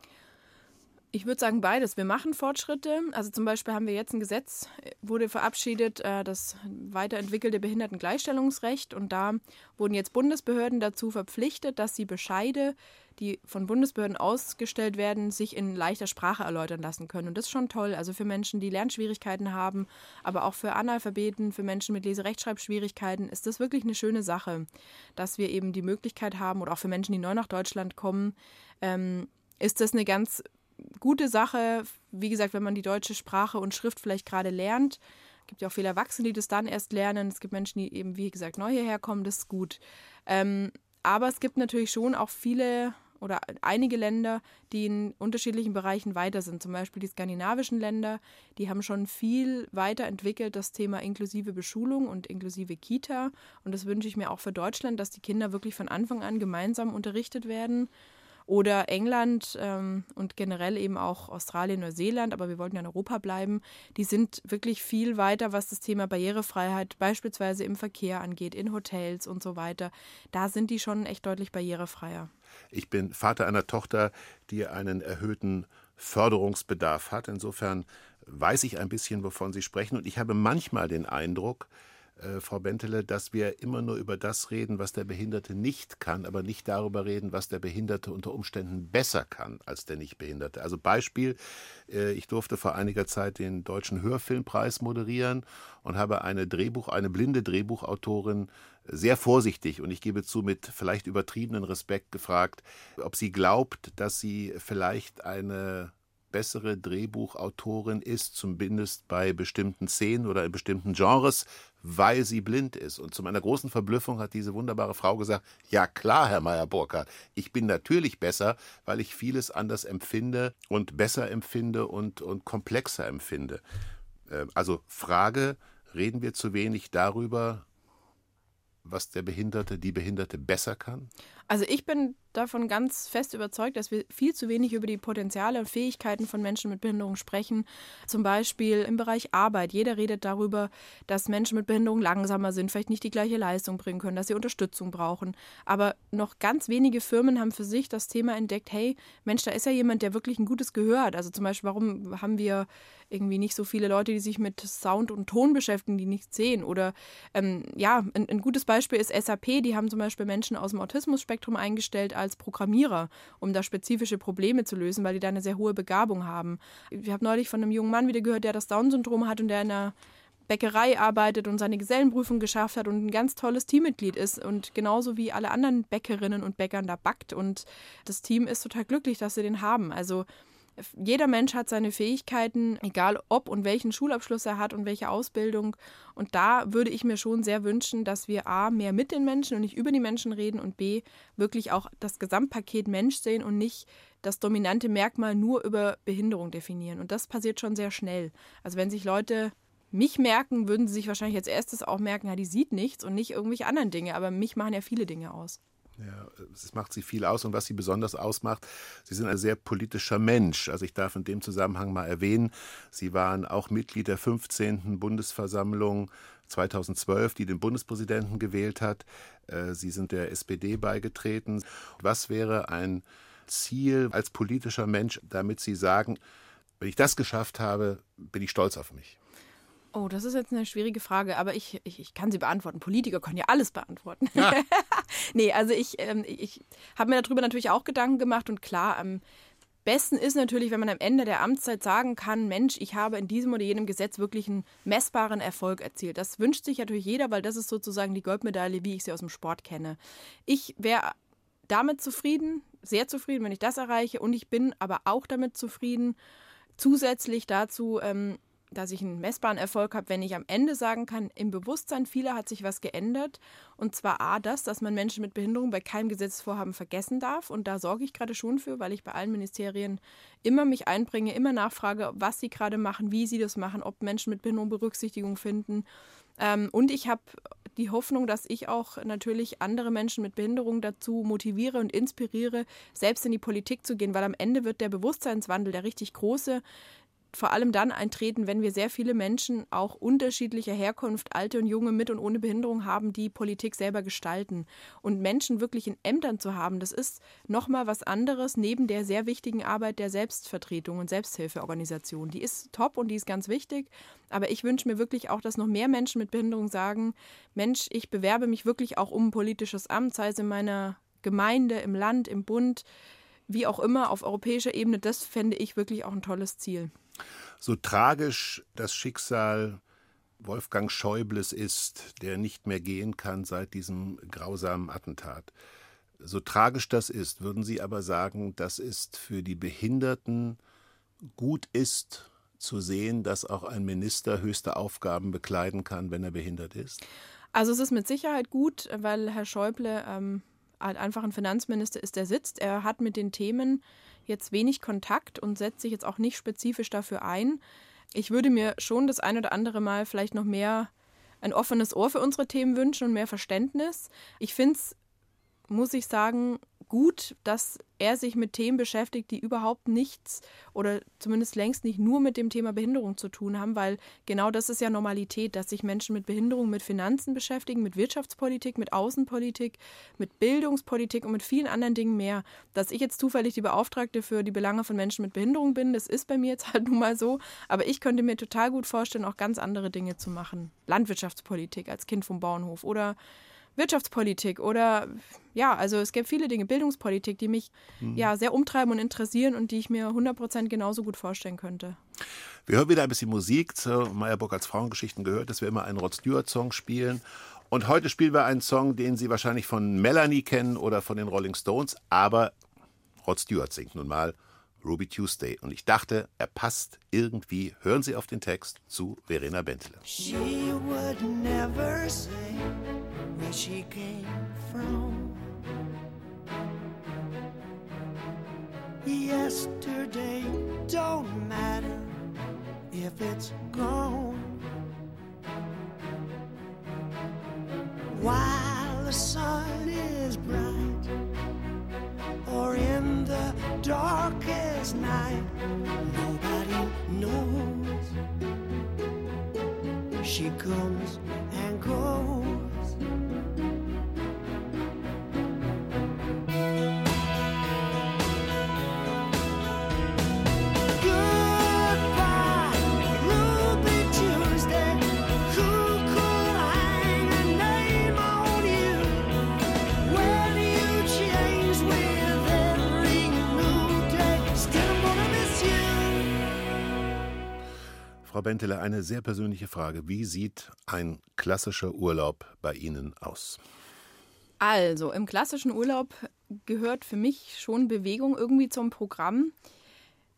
Ich würde sagen beides. Wir machen Fortschritte. Also zum Beispiel haben wir jetzt ein Gesetz, wurde verabschiedet, das weiterentwickelte Behindertengleichstellungsrecht. Und da wurden jetzt Bundesbehörden dazu verpflichtet, dass sie Bescheide, die von Bundesbehörden ausgestellt werden, sich in leichter Sprache erläutern lassen können. Und das ist schon toll. Also für Menschen, die Lernschwierigkeiten haben, aber auch für Analphabeten, für Menschen mit Lese-Rechtschreibschwierigkeiten ist das wirklich eine schöne Sache, dass wir eben die Möglichkeit haben, oder auch für Menschen, die neu nach Deutschland kommen, ähm, ist das eine ganz gute Sache, wie gesagt, wenn man die deutsche Sprache und Schrift vielleicht gerade lernt. Es gibt ja auch viele Erwachsene, die das dann erst lernen. Es gibt Menschen, die eben, wie gesagt, neu hierher kommen. Das ist gut. Ähm, aber es gibt natürlich schon auch viele oder einige Länder, die in unterschiedlichen Bereichen weiter sind. Zum Beispiel die skandinavischen Länder, die haben schon viel weiterentwickelt, das Thema inklusive Beschulung und inklusive Kita. Und das wünsche ich mir auch für Deutschland, dass die Kinder wirklich von Anfang an gemeinsam unterrichtet werden. Oder England ähm, und generell eben auch Australien, Neuseeland, aber wir wollten ja in Europa bleiben, die sind wirklich viel weiter, was das Thema Barrierefreiheit beispielsweise im Verkehr angeht, in Hotels und so weiter. Da sind die schon echt deutlich barrierefreier. Ich bin Vater einer Tochter, die einen erhöhten Förderungsbedarf hat. Insofern weiß ich ein bisschen, wovon Sie sprechen. Und ich habe manchmal den Eindruck, Äh, Frau Bentele, dass wir immer nur über das reden, was der Behinderte nicht kann, aber nicht darüber reden, was der Behinderte unter Umständen besser kann als der Nichtbehinderte. Also Beispiel, äh, ich durfte vor einiger Zeit den Deutschen Hörfilmpreis moderieren und habe eine Drehbuch, eine blinde Drehbuchautorin sehr vorsichtig und ich gebe zu, mit vielleicht übertriebenen Respekt gefragt, ob sie glaubt, dass sie vielleicht eine bessere Drehbuchautorin ist, zumindest bei bestimmten Szenen oder in bestimmten Genres, weil sie blind ist. Und zu meiner großen Verblüffung hat diese wunderbare Frau gesagt, ja klar, Herr Meyer-Burkhardt, ich bin natürlich besser, weil ich vieles anders empfinde und besser empfinde und, und komplexer empfinde. Also Frage, reden wir zu wenig darüber, was der Behinderte, die Behinderte besser kann? Also ich bin davon ganz fest überzeugt, dass wir viel zu wenig über die Potenziale und Fähigkeiten von Menschen mit Behinderung sprechen. Zum Beispiel im Bereich Arbeit. Jeder redet darüber, dass Menschen mit Behinderung langsamer sind, vielleicht nicht die gleiche Leistung bringen können, dass sie Unterstützung brauchen. Aber noch ganz wenige Firmen haben für sich das Thema entdeckt, hey, Mensch, da ist ja jemand, der wirklich ein gutes Gehör hat. Also zum Beispiel, warum haben wir irgendwie nicht so viele Leute, die sich mit Sound und Ton beschäftigen, die nichts sehen? Oder ähm, ja, ein, ein gutes Beispiel ist S A P. Die haben zum Beispiel Menschen aus dem Autismus-Spektrum eingestellt als Programmierer, um da spezifische Probleme zu lösen, weil die da eine sehr hohe Begabung haben. Ich habe neulich von einem jungen Mann wieder gehört, der das Down-Syndrom hat und der in einer Bäckerei arbeitet und seine Gesellenprüfung geschafft hat und ein ganz tolles Teammitglied ist und genauso wie alle anderen Bäckerinnen und Bäckern da backt und das Team ist total glücklich, dass sie den haben. Also Jeder Mensch hat seine Fähigkeiten, egal ob und welchen Schulabschluss er hat und welche Ausbildung. Und da würde ich mir schon sehr wünschen, dass wir A, mehr mit den Menschen und nicht über die Menschen reden und B, wirklich auch das Gesamtpaket Mensch sehen und nicht das dominante Merkmal nur über Behinderung definieren. Und das passiert schon sehr schnell. Also wenn sich Leute mich merken, würden sie sich wahrscheinlich als erstes auch merken, ja, die sieht nichts und nicht irgendwelche anderen Dinge. Aber mich machen ja viele Dinge aus. Ja, es macht sie viel aus und was sie besonders ausmacht, sie sind ein sehr politischer Mensch. Also ich darf in dem Zusammenhang mal erwähnen, sie waren auch Mitglied der fünfzehnten Bundesversammlung zweitausendzwölf, die den Bundespräsidenten gewählt hat. Sie sind der S P D beigetreten. Was wäre ein Ziel als politischer Mensch, damit Sie sagen, wenn ich das geschafft habe, bin ich stolz auf mich? Oh, das ist jetzt eine schwierige Frage, aber ich, ich, ich kann sie beantworten. Politiker können ja alles beantworten. Ja. Nee, also ich, ähm, ich habe mir darüber natürlich auch Gedanken gemacht und klar, am besten ist natürlich, wenn man am Ende der Amtszeit sagen kann, Mensch, ich habe in diesem oder jenem Gesetz wirklich einen messbaren Erfolg erzielt. Das wünscht sich natürlich jeder, weil das ist sozusagen die Goldmedaille, wie ich sie aus dem Sport kenne. Ich wäre damit zufrieden, sehr zufrieden, wenn ich das erreiche und ich bin aber auch damit zufrieden, zusätzlich dazu, ähm, dass ich einen messbaren Erfolg habe, wenn ich am Ende sagen kann, im Bewusstsein vieler hat sich was geändert. Und zwar A, das, dass man Menschen mit Behinderung bei keinem Gesetzesvorhaben vergessen darf. Und da sorge ich gerade schon für, weil ich bei allen Ministerien immer mich einbringe, immer nachfrage, was sie gerade machen, wie sie das machen, ob Menschen mit Behinderung Berücksichtigung finden. Und ich habe die Hoffnung, dass ich auch natürlich andere Menschen mit Behinderung dazu motiviere und inspiriere, selbst in die Politik zu gehen, weil am Ende wird der Bewusstseinswandel, der richtig große, vor allem dann eintreten, wenn wir sehr viele Menschen auch unterschiedlicher Herkunft, alte und junge mit und ohne Behinderung haben, die Politik selber gestalten. Und Menschen wirklich in Ämtern zu haben, das ist nochmal was anderes neben der sehr wichtigen Arbeit der Selbstvertretung und Selbsthilfeorganisation. Die ist top und die ist ganz wichtig, aber ich wünsche mir wirklich auch, dass noch mehr Menschen mit Behinderung sagen, Mensch, ich bewerbe mich wirklich auch um ein politisches Amt, sei es in meiner Gemeinde, im Land, im Bund, wie auch immer, auf europäischer Ebene. Das fände ich wirklich auch ein tolles Ziel. So tragisch das Schicksal Wolfgang Schäubles ist, der nicht mehr gehen kann seit diesem grausamen Attentat. So tragisch das ist, würden Sie aber sagen, dass es für die Behinderten gut ist, zu sehen, dass auch ein Minister höchste Aufgaben bekleiden kann, wenn er behindert ist? Also es ist mit Sicherheit gut, weil Herr Schäuble ähm, einfach ein Finanzminister ist, der sitzt. Er hat mit den Themen jetzt wenig Kontakt und setzt sich jetzt auch nicht spezifisch dafür ein. Ich würde mir schon das ein oder andere Mal vielleicht noch mehr ein offenes Ohr für unsere Themen wünschen und mehr Verständnis. Ich finde es, muss ich sagen, gut, dass er sich mit Themen beschäftigt, die überhaupt nichts oder zumindest längst nicht nur mit dem Thema Behinderung zu tun haben, weil genau das ist ja Normalität, dass sich Menschen mit Behinderung mit Finanzen beschäftigen, mit Wirtschaftspolitik, mit Außenpolitik, mit Bildungspolitik und mit vielen anderen Dingen mehr. Dass ich jetzt zufällig die Beauftragte für die Belange von Menschen mit Behinderung bin, das ist bei mir jetzt halt nun mal so, aber ich könnte mir total gut vorstellen, auch ganz andere Dinge zu machen. Landwirtschaftspolitik als Kind vom Bauernhof oder Wirtschaftspolitik oder ja, also es gibt viele Dinge, Bildungspolitik, die mich mhm. ja sehr umtreiben und interessieren und die ich mir hundert Prozent genauso gut vorstellen könnte. Wir hören wieder ein bisschen Musik. Zu Meyer Burkhardts Frauengeschichten gehört, dass wir immer einen Rod Stewart-Song spielen. Und heute spielen wir einen Song, den Sie wahrscheinlich von Melanie kennen oder von den Rolling Stones, aber Rod Stewart singt nun mal Ruby Tuesday. Und ich dachte, er passt irgendwie, hören Sie auf den Text, zu Verena Bentele. She would never say where she came from. Yesterday don't matter if it's gone. While the sun is bright or in the darkest night, nobody knows. She comes and goes. Frau Bentele, eine sehr persönliche Frage. Wie sieht ein klassischer Urlaub bei Ihnen aus? Also, im klassischen Urlaub gehört für mich schon Bewegung irgendwie zum Programm.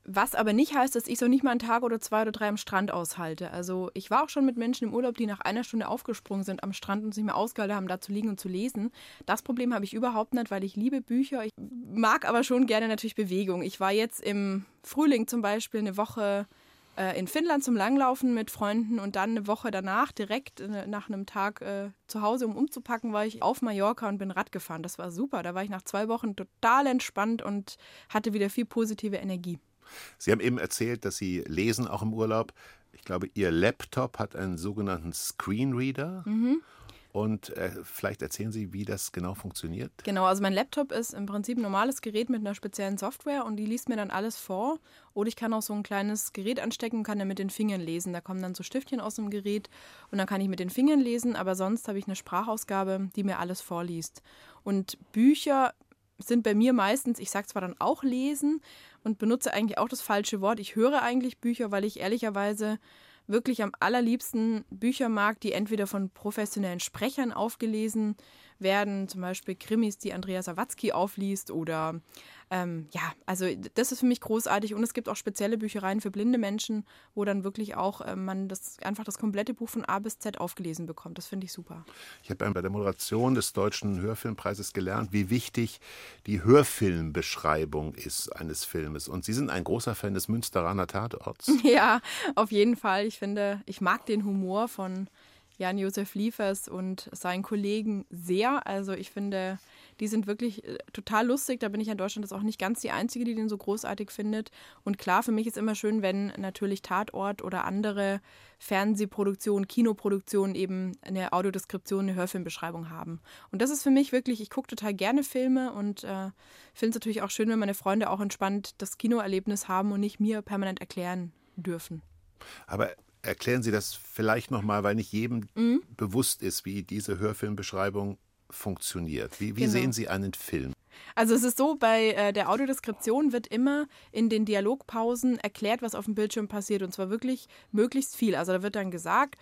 Was aber nicht heißt, dass ich so nicht mal einen Tag oder zwei oder drei am Strand aushalte. Also ich war auch schon mit Menschen im Urlaub, die nach einer Stunde aufgesprungen sind am Strand und sich mehr ausgehalten haben, da zu liegen und zu lesen. Das Problem habe ich überhaupt nicht, weil ich liebe Bücher. Ich mag aber schon gerne natürlich Bewegung. Ich war jetzt im Frühling zum Beispiel eine Woche äh, in Finnland zum Langlaufen mit Freunden und dann eine Woche danach, direkt äh, nach einem Tag äh, zu Hause, um umzupacken, war ich auf Mallorca und bin Rad gefahren. Das war super. Da war ich nach zwei Wochen total entspannt und hatte wieder viel positive Energie. Sie haben eben erzählt, dass Sie lesen auch im Urlaub. Ich glaube, Ihr Laptop hat einen sogenannten Screenreader. Mhm. Und äh, vielleicht erzählen Sie, wie das genau funktioniert. Genau, also mein Laptop ist im Prinzip ein normales Gerät mit einer speziellen Software und die liest mir dann alles vor. Oder ich kann auch so ein kleines Gerät anstecken und kann dann mit den Fingern lesen. Da kommen dann so Stiftchen aus dem Gerät und dann kann ich mit den Fingern lesen. Aber sonst habe ich eine Sprachausgabe, die mir alles vorliest. Und Bücher sind bei mir meistens, ich sage zwar dann auch lesen und benutze eigentlich auch das falsche Wort. Ich höre eigentlich Bücher, weil ich ehrlicherweise wirklich am allerliebsten Bücher mag, die entweder von professionellen Sprechern aufgelesen werden, zum Beispiel Krimis, die Andrea Sawatzki aufliest oder ähm, ja, also das ist für mich großartig und es gibt auch spezielle Büchereien für blinde Menschen, wo dann wirklich auch äh, man das einfach das komplette Buch von A bis Z aufgelesen bekommt. Das finde ich super. Ich habe bei der Moderation des Deutschen Hörfilmpreises gelernt, wie wichtig die Hörfilmbeschreibung ist eines Filmes und Sie sind ein großer Fan des Münsteraner Tatorts. Ja, auf jeden Fall. Ich finde, ich mag den Humor von Jan-Josef Liefers und seinen Kollegen sehr. Also ich finde, die sind wirklich total lustig. Da bin ich in Deutschland jetzt auch nicht ganz die Einzige, die den so großartig findet. Und klar, für mich ist immer schön, wenn natürlich Tatort oder andere Fernsehproduktionen, Kinoproduktionen eben eine Audiodeskription, eine Hörfilmbeschreibung haben. Und das ist für mich wirklich, ich gucke total gerne Filme und äh, finde es natürlich auch schön, wenn meine Freunde auch entspannt das Kinoerlebnis haben und nicht mir permanent erklären dürfen. Aber erklären Sie das vielleicht nochmal, weil nicht jedem mhm. bewusst ist, wie diese Hörfilmbeschreibung funktioniert. Wie, wie genau. sehen Sie einen Film? Also es ist so, bei äh, der Audiodeskription wird immer in den Dialogpausen erklärt, was auf dem Bildschirm passiert und zwar wirklich möglichst viel. Also da wird dann gesagt,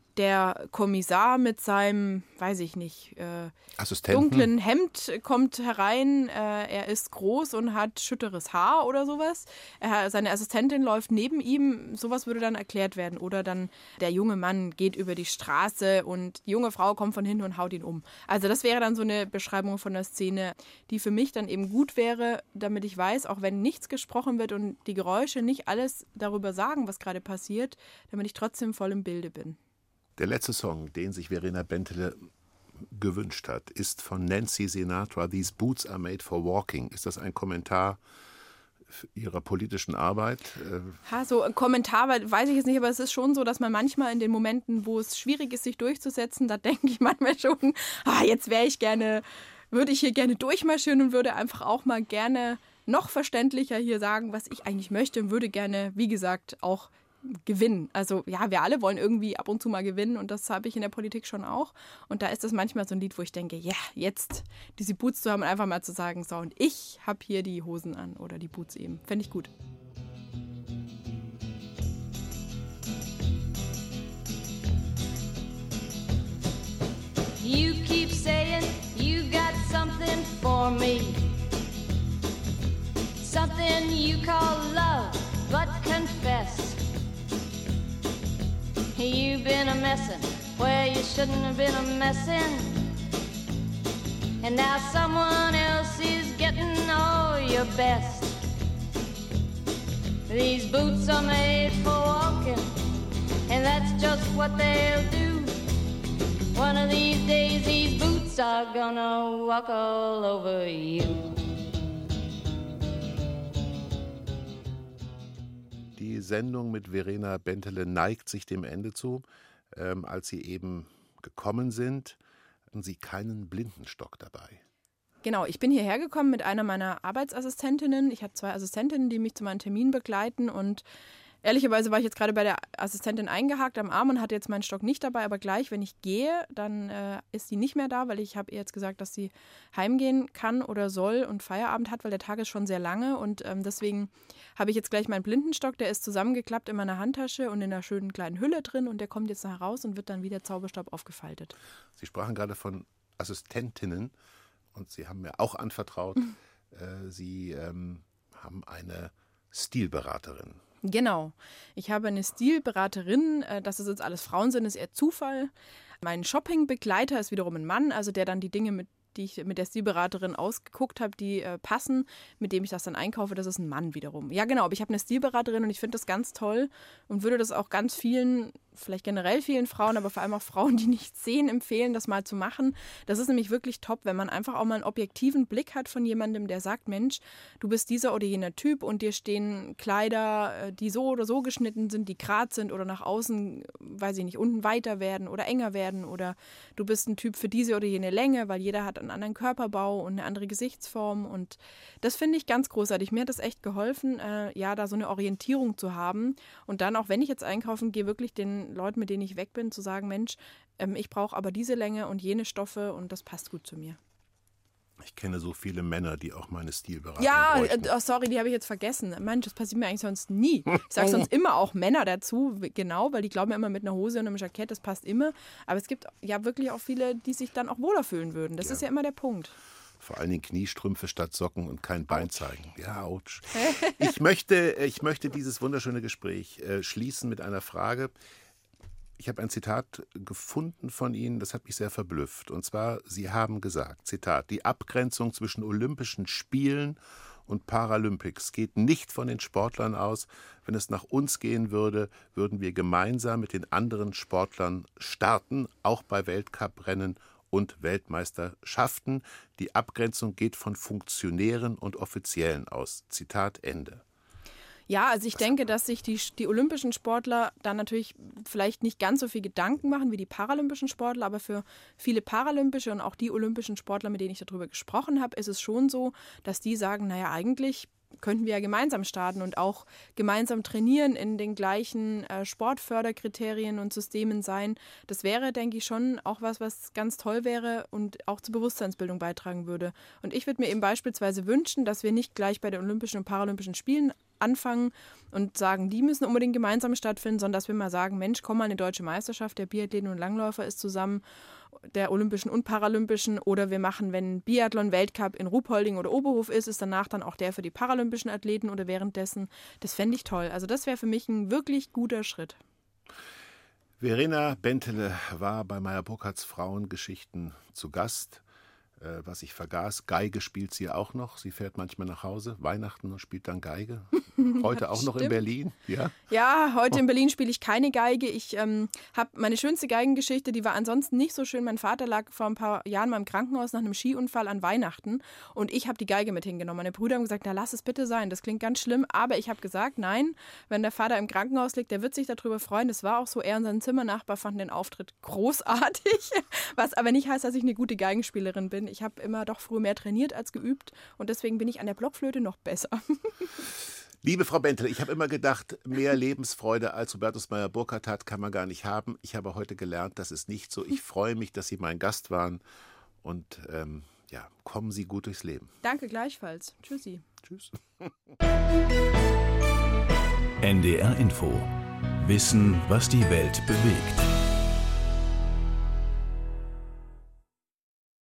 der Kommissar mit seinem, weiß ich nicht, äh, dunklen Hemd kommt herein. Äh, er ist groß und hat schütteres Haar oder sowas. Er, seine Assistentin läuft neben ihm. Sowas würde dann erklärt werden. Oder dann der junge Mann geht über die Straße und die junge Frau kommt von hinten und haut ihn um. Also das wäre dann so eine Beschreibung von der Szene, die für mich dann eben gut wäre, damit ich weiß, auch wenn nichts gesprochen wird und die Geräusche nicht alles darüber sagen, was gerade passiert, damit ich trotzdem voll im Bilde bin. Der letzte Song, den sich Verena Bentele gewünscht hat, ist von Nancy Sinatra, These Boots are made for walking. Ist das ein Kommentar Ihrer politischen Arbeit? Ha, so ein Kommentar weiß ich jetzt nicht, aber es ist schon so, dass man manchmal in den Momenten, wo es schwierig ist, sich durchzusetzen, da denke ich manchmal schon, ah, jetzt wäre ich gerne, würde ich hier gerne durchmarschieren und würde einfach auch mal gerne noch verständlicher hier sagen, was ich eigentlich möchte und würde gerne, wie gesagt, auch gewinnen. Also ja, wir alle wollen irgendwie ab und zu mal gewinnen und das habe ich in der Politik schon auch. Und da ist das manchmal so ein Lied, wo ich denke, ja, jetzt diese Boots zu haben und einfach mal zu sagen, so und ich habe hier die Hosen an oder die Boots eben. Fände ich gut. You keep saying you got something for me, something you call love, but confess you've been a messin' where you shouldn't have been a messin', and now someone else is getting all your best. These boots are made for walking, and that's just what they'll do. One of these days these boots are gonna walk all over you. Die Sendung mit Verena Bentele neigt sich dem Ende zu. Ähm, als Sie eben gekommen sind, hatten Sie keinen Blindenstock dabei. Genau, ich bin hierher gekommen mit einer meiner Arbeitsassistentinnen. Ich habe zwei Assistentinnen, die mich zu meinen Terminen begleiten und ehrlicherweise war ich jetzt gerade bei der Assistentin eingehakt am Arm und hatte jetzt meinen Stock nicht dabei, aber gleich, wenn ich gehe, dann äh, ist sie nicht mehr da, weil ich habe ihr jetzt gesagt, dass sie heimgehen kann oder soll und Feierabend hat, weil der Tag ist schon sehr lange und ähm, deswegen habe ich jetzt gleich meinen Blindenstock, der ist zusammengeklappt in meiner Handtasche und in einer schönen kleinen Hülle drin und der kommt jetzt nach heraus und wird dann wie der Zauberstab aufgefaltet. Sie sprachen gerade von Assistentinnen und Sie haben mir auch anvertraut, mhm. äh, Sie ähm, haben eine Stilberaterin. Genau. Ich habe eine Stilberaterin, äh, dass es jetzt alles Frauen sind, ist eher Zufall. Mein Shoppingbegleiter ist wiederum ein Mann, also der dann die Dinge, mit, die ich mit der Stilberaterin ausgeguckt habe, die äh, passen, mit dem ich das dann einkaufe, das ist ein Mann wiederum. Ja genau, aber ich habe eine Stilberaterin und ich finde das ganz toll und würde das auch ganz vielen, vielleicht generell vielen Frauen, aber vor allem auch Frauen, die nichts sehen, empfehlen, das mal zu machen. Das ist nämlich wirklich top, wenn man einfach auch mal einen objektiven Blick hat von jemandem, der sagt, Mensch, du bist dieser oder jener Typ und dir stehen Kleider, die so oder so geschnitten sind, die gerade sind oder nach außen, weiß ich nicht, unten weiter werden oder enger werden oder du bist ein Typ für diese oder jene Länge, weil jeder hat einen anderen Körperbau und eine andere Gesichtsform und das finde ich ganz großartig. Mir hat das echt geholfen, äh, ja, da so eine Orientierung zu haben und dann auch, wenn ich jetzt einkaufen gehe, wirklich den Leuten, mit denen ich weg bin, zu sagen, Mensch, ähm, ich brauche aber diese Länge und jene Stoffe und das passt gut zu mir. Ich kenne so viele Männer, die auch meine Stilberatung Ja, bräuchten. äh, oh, sorry, die habe ich jetzt vergessen. Mensch, das passiert mir eigentlich sonst nie. Ich sage sonst immer auch Männer dazu, genau, weil die glauben ja immer mit einer Hose und einem Jackett, das passt immer. Aber es gibt ja wirklich auch viele, die sich dann auch wohler fühlen würden. Das Ja. ist ja immer der Punkt. Vor allen Dingen Kniestrümpfe statt Socken und kein Bein zeigen. Ja, ouch. Ich möchte, ich möchte dieses wunderschöne Gespräch äh, schließen mit einer Frage. Ich habe ein Zitat gefunden von Ihnen, das hat mich sehr verblüfft. Und zwar, Sie haben gesagt, Zitat, die Abgrenzung zwischen Olympischen Spielen und Paralympics geht nicht von den Sportlern aus. Wenn es nach uns gehen würde, würden wir gemeinsam mit den anderen Sportlern starten, auch bei Weltcuprennen und Weltmeisterschaften. Die Abgrenzung geht von Funktionären und Offiziellen aus. Zitat Ende. Ja, also ich denke, dass sich die, die olympischen Sportler dann natürlich vielleicht nicht ganz so viel Gedanken machen wie die paralympischen Sportler, aber für viele paralympische und auch die olympischen Sportler, mit denen ich darüber gesprochen habe, ist es schon so, dass die sagen, naja, eigentlich könnten wir ja gemeinsam starten und auch gemeinsam trainieren, in den gleichen äh, Sportförderkriterien und Systemen sein. Das wäre, denke ich, schon auch was, was ganz toll wäre und auch zur Bewusstseinsbildung beitragen würde. Und ich würde mir eben beispielsweise wünschen, dass wir nicht gleich bei den Olympischen und Paralympischen Spielen anfangen und sagen, die müssen unbedingt gemeinsam stattfinden, sondern dass wir mal sagen, Mensch, komm mal eine deutsche Meisterschaft, der Biathleten und Langläufer ist zusammen, der Olympischen und Paralympischen, oder wir machen, wenn Biathlon-Weltcup in Ruhpolding oder Oberhof ist, ist danach dann auch der für die paralympischen Athleten oder währenddessen. Das fände ich toll. Also das wäre für mich ein wirklich guter Schritt. Verena Bentele war bei Meyer Burkhardts Frauengeschichten zu Gast. Äh, was ich vergaß, Geige spielt sie auch noch. Sie fährt manchmal nach Hause, Weihnachten, und spielt dann Geige. Heute auch noch in Stimmt. Berlin. Ja, Ja, heute in Berlin spiele ich keine Geige. Ich ähm, habe meine schönste Geigengeschichte, die war ansonsten nicht so schön. Mein Vater lag vor ein paar Jahren mal im Krankenhaus nach einem Skiunfall an Weihnachten und ich habe die Geige mit hingenommen. Meine Brüder haben gesagt, na lass es bitte sein, das klingt ganz schlimm. Aber ich habe gesagt, nein, wenn der Vater im Krankenhaus liegt, der wird sich darüber freuen. Das war auch so, er und sein Zimmernachbar fanden den Auftritt großartig. Was aber nicht heißt, dass ich eine gute Geigenspielerin bin. Ich habe immer doch früher mehr trainiert als geübt und deswegen bin ich an der Blockflöte noch besser. liebe Frau Bentele, ich habe immer gedacht, mehr Lebensfreude als Hubertus Meyer Burkhardt hat, kann man gar nicht haben. Ich habe heute gelernt, das ist nicht so. Ich freue mich, dass Sie mein Gast waren und ähm, ja, kommen Sie gut durchs Leben. Danke gleichfalls. Tschüssi. Tschüss. N D R Info. Wissen, was die Welt bewegt.